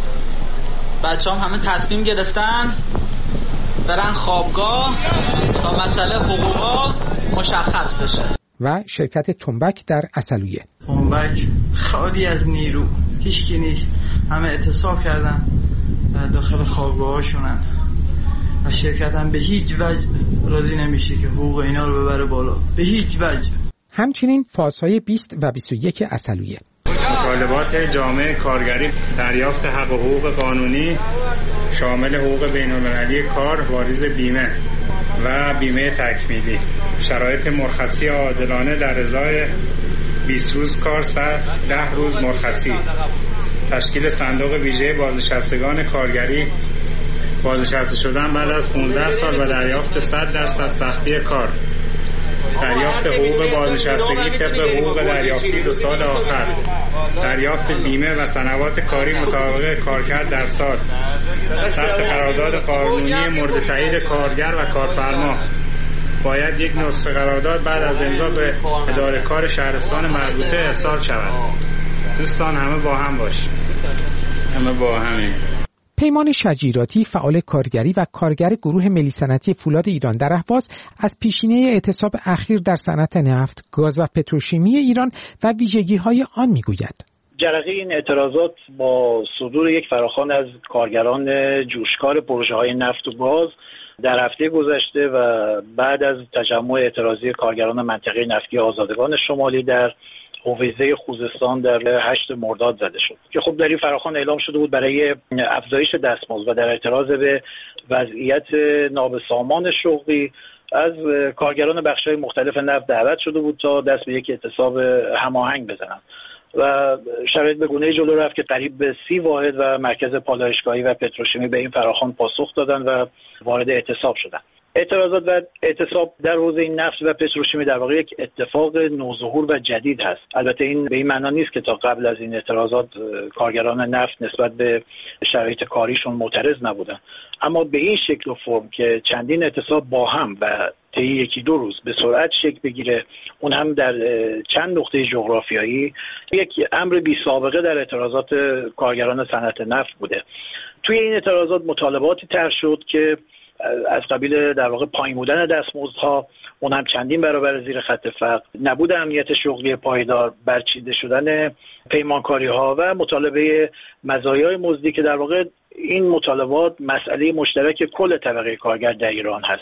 بچه‌ها همه تصمیم گرفتن برن خوابگاه تا مسئله حقوقا مشخص بشه. و شرکت تنبک در عسلویه: تنبک خالی از نیرو، هیچکی نیست، همه اعتصاب کردن داخل خوابگاهاشونن و شرکت هم به هیچ وجه راضی نمیشه که حقوق اینا رو ببره بالا، به هیچ وجه. همچنین فازهای 20 و 21 عسلویه: مطالبات جامعه کارگری، دریافت حق و حقوق قانونی شامل حقوق بین‌المللی کار، واریز بیمه و بیمه تکمیلی، شرایط مرخصی عادلانه در ازای 20 روز کار، 10 روز مرخصی، تشکیل صندوق ویژه بازنشستگان کارگری، بازنشسته شدن بعد از 15 سال و دریافت 100% سختی کار، دریافت حقوق بازنشستگی طبق حقوق دریافتی 2 سال آخر، دریافت بیمه و سنوات کاری مطابق کارکرد در سال، ثبت قرارداد قانونی مورد تایید کارگر و کارفرما. باید یک نسخه قرارداد بعد از امضا به اداره کار شهرستان مربوطه ارسال شود. دوستان همه با هم باشید، همه با همین. پیمان شجیراتی، فعال کارگری و کارگر گروه ملی صنعتی فولاد ایران در اهواز، از پیشینه اعتصاب اخیر در صنعت نفت، گاز و پتروشیمی ایران و ویژگی‌های آن می‌گوید. جرقه این اعتراضات با صدور یک فراخوان از کارگران جوشکار پروژه‌های نفت و گاز در هفته گذشته و بعد از تجمع اعتراضی کارگران منطقه نفتی آزادگان شمالی در حوزه خوزستان در 8 مرداد زده شد که خب در این فراخوان اعلام شده بود برای افزایش دستمزد و در اعتراض به وضعیت نابسامان شغلی از کارگران بخش‌های مختلف نفت دعوت شده بود تا دست به یک اعتصاب هماهنگ بزنند. و شرایط به گونه‌ای جلو رفت که قریب به 30 واحد و مرکز پالایشگاهی و پتروشیمی به این فراخوان پاسخ دادن و وارد اعتصاب شدن. اعتراضات و اعتصاب در حوزه نفت و پتروشیمی در واقع یک اتفاق نوظهور و جدید هست. البته این به این معنا نیست که تا قبل از این اعتراضات کارگران نفت نسبت به شرایط کاریشون معترض نبودن، اما به این شکل و فرم که چندین اعتصاب با هم و طی یکی دو روز به سرعت شکل بگیره، اون هم در چند نقطه جغرافیایی، یک امر بی سابقه در اعتراضات کارگران صنعت نفت بوده. توی این اعتراضات مطالباتی طرح شد که از قبیل در واقع پایین بودن دستمزدها، اون هم چندین برابر زیر خط فقر، نبود امنیت شغلی پایدار، برچیده شدن پیمانکاری‌ها و مطالبه مزایای مزدی که در واقع این مطالبات مسئله مشترک کل طبقه کارگر در ایران هست.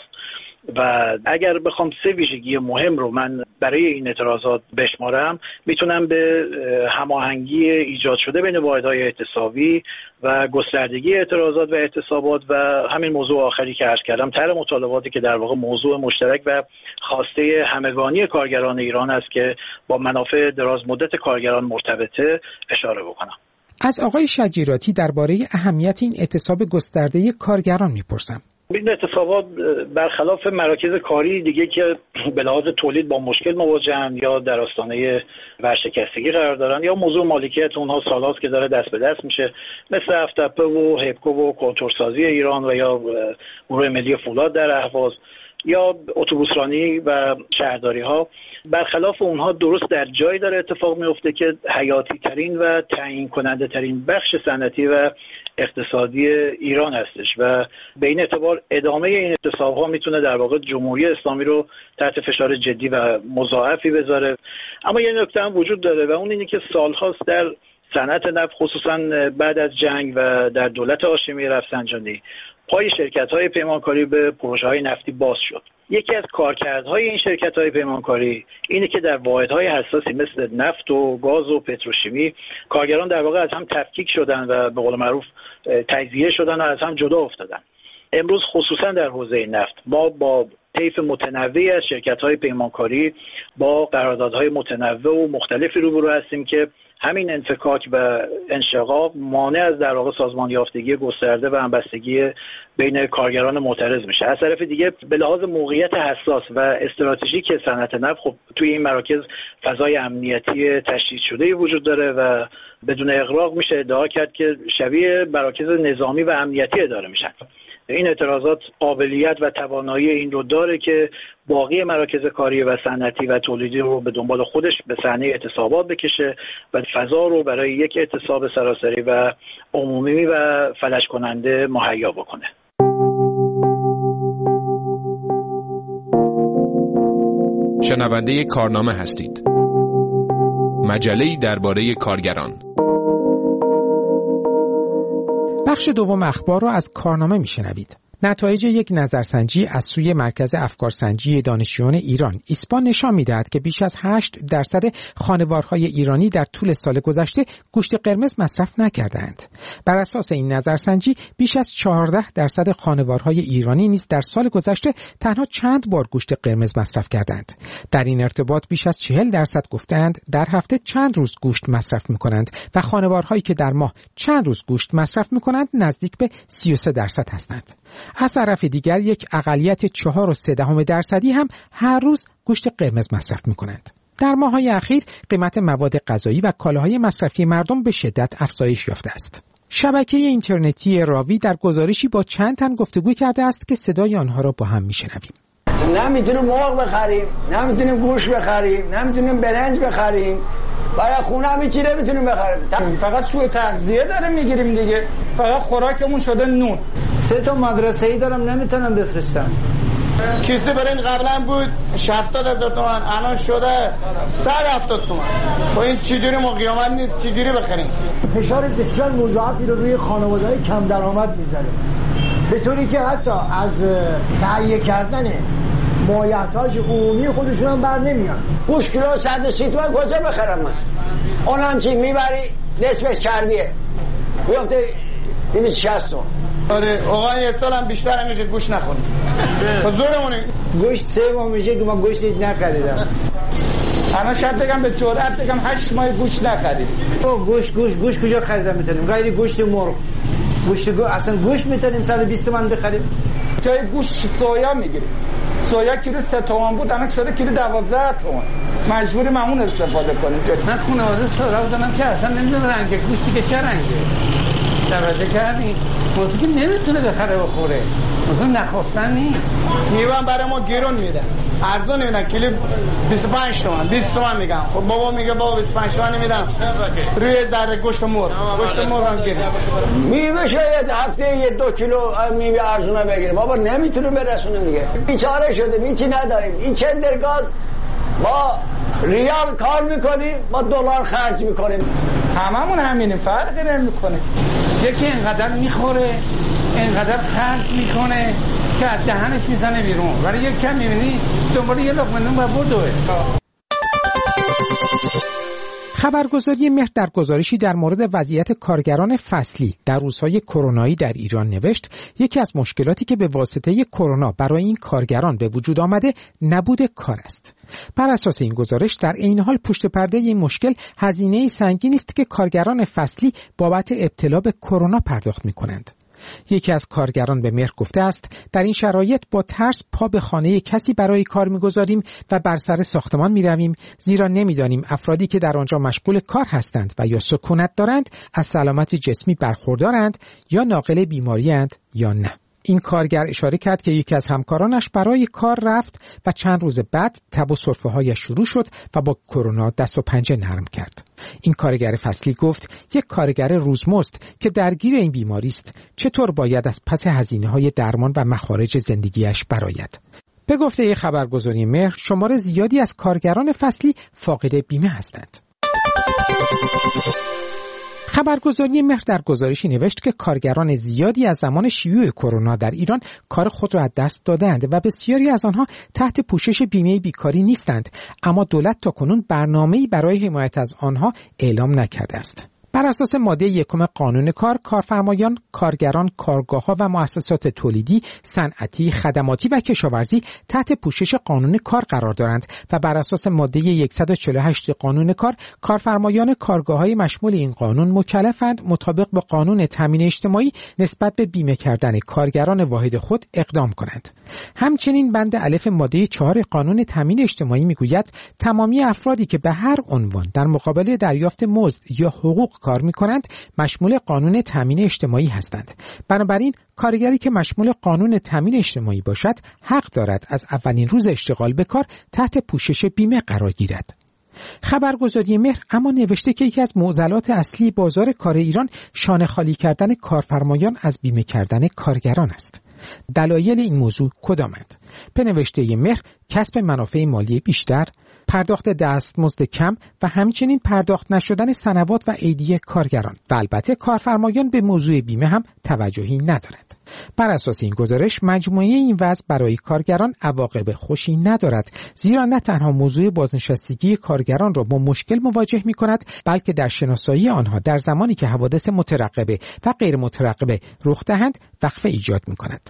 و اگر بخوام 3 ویژگی مهم رو من برای این اعتراضات بشمارم، میتونم به هماهنگی ایجاد شده بین واحدهای اعتصابی و گستردگی اعتراضات و اعتصابات و همین موضوع آخری که عرض کردم، طرح مطالباتی که در واقع موضوع مشترک و خواسته همگانی کارگران ایران است که با منافع دراز مدت کارگران مرتبطه، اشاره بکنم. از آقای شجیراتی درباره اهمیت این اعتصاب گسترده کارگران میپرسم. این اعتصابات برخلاف مراکز کاری دیگه که به لحاظ تولید با مشکل مواجهن یا در آستانه ورشکستگی قرار دارن یا موضوع مالکیت اونها سالهاست که داره دست به دست میشه، مثل افتپه و هپکو و کنتورسازی ایران و یا گروه ملی فولاد در اهواز یا اتوبوسرانی و شهرداری ها، برخلاف اونها درست در جایی داره اتفاق میفته که حیاتی ترین و تعیین کننده ترین بخش صنعتی و اقتصادی ایران هستش و به این اعتبار ادامه این اعتصاب ها میتونه در واقع جمهوری اسلامی رو تحت فشار جدی و مضاعفی بذاره. اما یه نکته هم وجود داره و اون اینه که سالهاست در صنعت نفت، خصوصا بعد از جنگ و در دولت هاشمی رفسنجانی، پای شرکت‌های پیمانکاری به پروژه‌های نفتی باز شد. یکی از کارکردهای این شرکت‌های پیمانکاری اینه که در واحدهای حساسی مثل نفت و گاز و پتروشیمی کارگران در واقع از هم تفکیک شدن و به قول معروف تجزیه شدن و از هم جدا افتادن. امروز خصوصا در حوزه نفت ما با طیف متنوعی از شرکت‌های پیمانکاری با قراردادهای متنوع و مختلفی روبرو هستیم که همین انفکاک و انشقاق مانع از در واقع سازمان یافتگی گسترده و همبستگی بین کارگران معترض میشه. از طرف دیگه به لحاظ موقعیت حساس و استراتژیک صنعت نفت، خب توی این مراکز فضای امنیتی تشدید شده وجود داره و بدون اغراق میشه ادعا کرد که شبیه مراکز نظامی و امنیتی اداره میشن. این اعتراضات قابلیت و توانایی این رو داره که باقی مراکز کاری و صنعتی و تولیدی رو به دنبال خودش به صحنه اعتصابات بکشه و فضا رو برای یک اعتصاب سراسری و عمومی و فلج کننده مهیا بکنه. شنونده کارنامه هستید. مجله‌ای درباره کارگران. بخش دوم اخبار را از کارنامه میشنوید. نتایج یک نظرسنجی از سوی مرکز افکارسنجی دانشجویان ایران ایسپا نشان می‌دهد که بیش از 8% خانوارهای ایرانی در طول سال گذشته گوشت قرمز مصرف نکردند. بر اساس این نظرسنجی بیش از 14% خانوارهای ایرانی نیز در سال گذشته تنها چند بار گوشت قرمز مصرف کردند. در این ارتباط بیش از 40% گفتند در هفته چند روز گوشت مصرف می‌کنند و خانوارهایی که در ماه چند روز گوشت مصرف می‌کنند نزدیک به 33% هستند. از طرف دیگر یک اقلیت 4.3% هم هر روز گوشت قرمز مصرف می‌کنند. در ماه‌های اخیر قیمت مواد غذایی و کالاهای مصرفی مردم به شدت افزایش یافته است. شبکه اینترنتی راوی در گزارشی با چند تن گفتگو کرده است که صدای آنها را با هم می‌شنویم. نمیتونیم مرغ بخریم، نمیتونیم گوشت بخریم، نمیتونیم برنج بخریم. برای خونه هم چی نمیتونیم بخریم. فقط سوء تغذیه داریم میگیریم دیگه. فقط خوراکمون شده نون. 3 مدرسه‌ای دارم نمیتونم بفرستم. کیسه برنج قبلا بود 70,000 تومان، الان شده 170 تومان. خب این چجوری ما قیامت نیست، چجوری بخریم؟ فشار بسیار مضاعفی رو روی خانواده‌های کم درآمد میذاره، به طوری که حتی از تهیه کردن مایحتاج عمومی خودشون هم بر نمیان. گوشت کیلو 130 تومان کجا بخرم من؟ اونم چی میبری نصفش چربیه میفته 260 تومان. آره آقا یه سال هم بیشتر میشه گوشت نخوریم. زورمونه. گوشت 3 ماه میشه که ما گوشت نخریدم. الان شاید بگم به جرئت بگم 8 ماه گوشت نخرید. گوشت کجا خریدم میتونیم؟ غیر گوشت مرغ. اصلا گوشت میتونیم 120 تومن بخریم. جای گوشت سویا میگیریم. سویا کیلو 3 تومن بود، الان شده کیلو 12 تومن. مجبوریم همون استفاده کنیم. من خانواده سویا بودم که اصلا نمیدونم رنگ گوشتی که چه رنگه. توجه کردین؟ واسه که نمیتونه بخره بخوره. مثلا نخواستن نیست. میوه برای ما گرون میدن. ارزون میدن کیلو 25 تومن 20 تومن میگن. خب بابا میگه بابا 25 تومن نمیدم. روی در گوشت مرغ. گوشت مرغ هم گیره. میوه شاید هفته 2 کیلو میوه ارزونه بگیریم. بابا نمیتونیم برسونیم دیگه. بیچاره شدیم. هیچی نداریم. این چندرگاز با ریال کار میکنیم، با دلار خرج میکنیم. هممون همینیم، فرقی نمیکنه. یکی اینقدر میخوره، اینقدر خرج میکنه که از دهنش میزنه بیرون، ولی یک کم میبینی دنبال یه لقمه نون و بدوه. خبرگزاری مهر در گزارشی در مورد وضعیت کارگران فصلی در روزهای کرونایی در ایران نوشت یکی از مشکلاتی که به واسطه کرونا برای این کارگران به وجود آمده نبود کار است. بر اساس این گزارش در عین حال پشت پرده این مشکل هزینه سنگینی است که کارگران فصلی بابت ابتلا به کرونا پرداخت می‌کنند. یکی از کارگران به مهر گفته است در این شرایط با ترس پا به خانه کسی برای کار می‌گذاریم و بر سر ساختمان می‌رویم، زیرا نمی‌دانیم افرادی که در آنجا مشغول کار هستند و یا سکونت دارند از سلامت جسمی برخوردارند یا ناقل بیماری‌اند یا نه. این کارگر اشاره کرد که یکی از همکارانش برای کار رفت و چند روز بعد تب و سرفه‌هایش شروع شد و با کرونا دست و پنجه نرم کرد. این کارگر فصلی گفت یک کارگر روزمزد که درگیر این بیماری است چطور باید از پس هزینه‌های درمان و مخارج زندگیش برآید. به گفته خبرگزاری مهر شمار زیادی از کارگران فصلی فاقد بیمه هستند. خبرگزاری مهر در گزارشی نوشت که کارگران زیادی از زمان شیوع کرونا در ایران کار خود را از دست دادند و بسیاری از آنها تحت پوشش بیمه بیکاری نیستند، اما دولت تاکنون برنامه‌ای برای حمایت از آنها اعلام نکرده است. بر اساس ماده 1 قانون کار، کارفرمایان، کارگران، کارگاه‌ها و مؤسسات تولیدی، صنعتی، خدماتی و کشاورزی تحت پوشش قانون کار قرار دارند و بر اساس ماده 148 قانون کار، کارفرمایان کارگاه‌های مشمول این قانون مکلفند مطابق با قانون تامین اجتماعی نسبت به بیمه کردن کارگران واحد خود اقدام کنند. همچنین بند الف ماده 4 قانون تامین اجتماعی میگوید تمامی افرادی که به هر عنوان در مقابل دریافت مزد یا حقوق کار می‌کنند مشمول قانون تامین اجتماعی هستند. بنابراین کارگری که مشمول قانون تامین اجتماعی باشد حق دارد از اولین روز اشتغال به کار تحت پوشش بیمه قرار گیرد. خبرگزاری مهر اما نوشته که یکی از معضلات اصلی بازار کار ایران شانه خالی کردن کارفرمایان از بیمه کردن کارگران است. دلایل این موضوع کدامند؟ به نوشته مهر کسب منافع مالی بیشتر، پرداخت دستمزد کم و همچنین پرداخت نشدن سنوات و ایدی کارگران و البته کارفرمایان به موضوع بیمه هم توجهی ندارند. بر اساس این گزارش مجموعه این وضع برای کارگران عواقب خوشی ندارد، زیرا نه تنها موضوع بازنشستگی کارگران را با مشکل مواجه می کند، بلکه در شناسایی آنها در زمانی که حوادث مترقبه و غیر مترقبه رخ دهند وقفه ایجاد می کند.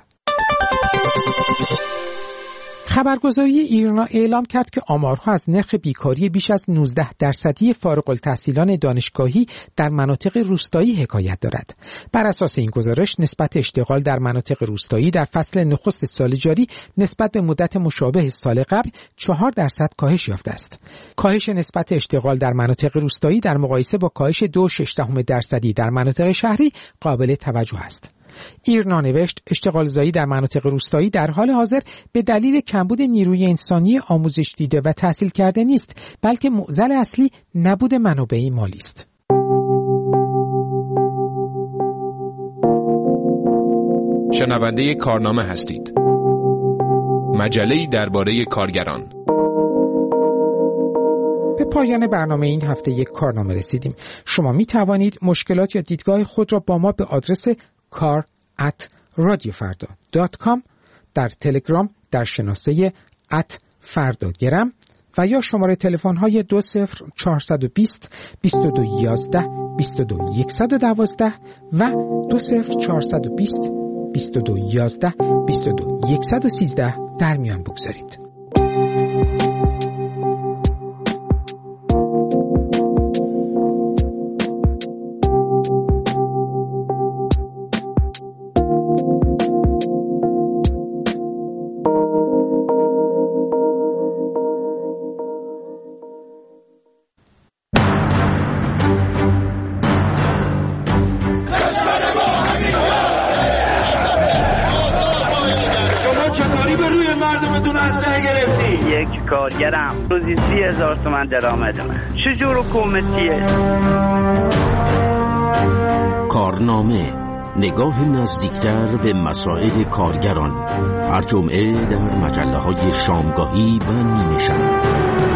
خبرگزاری ایرنا اعلام کرد که آمارها از نرخ بیکاری بیش از 19% فارغ التحصیلان دانشگاهی در مناطق روستایی حکایت دارد. بر اساس این گزارش نسبت اشتغال در مناطق روستایی در فصل نخست سال جاری نسبت به مدت مشابه سال قبل 4% کاهش یافته است. کاهش نسبت اشتغال در مناطق روستایی در مقایسه با کاهش 2.6% در مناطق شهری قابل توجه است. ایرنا نوشت اشتغالزایی در مناطق روستایی در حال حاضر به دلیل کمبود نیروی انسانی آموزش دیده و تحصیل کرده نیست، بلکه معضل اصلی نبود منابع مالی است. شنونده کارنامه هستید. مجله‌ای درباره کارگران. به پایان برنامه این هفته یک کارنامه رسیدیم. شما می توانید مشکلات یا دیدگاه خود را با ما به آدرس kar@radiofarda.com در تلگرام در شناسه @fardagram و یا شماره تلفن های 20420 2211 22112 و 20420 2211 22113 در میان بگذارید. کارگرم روزی 30,000 تومان درآمد من. چجور حکومتیه؟ کارنامه، نگاه نزدیکتر به مسائل کارگران، هر جمعه در مجله‌های شامگاهی و نیمه شب.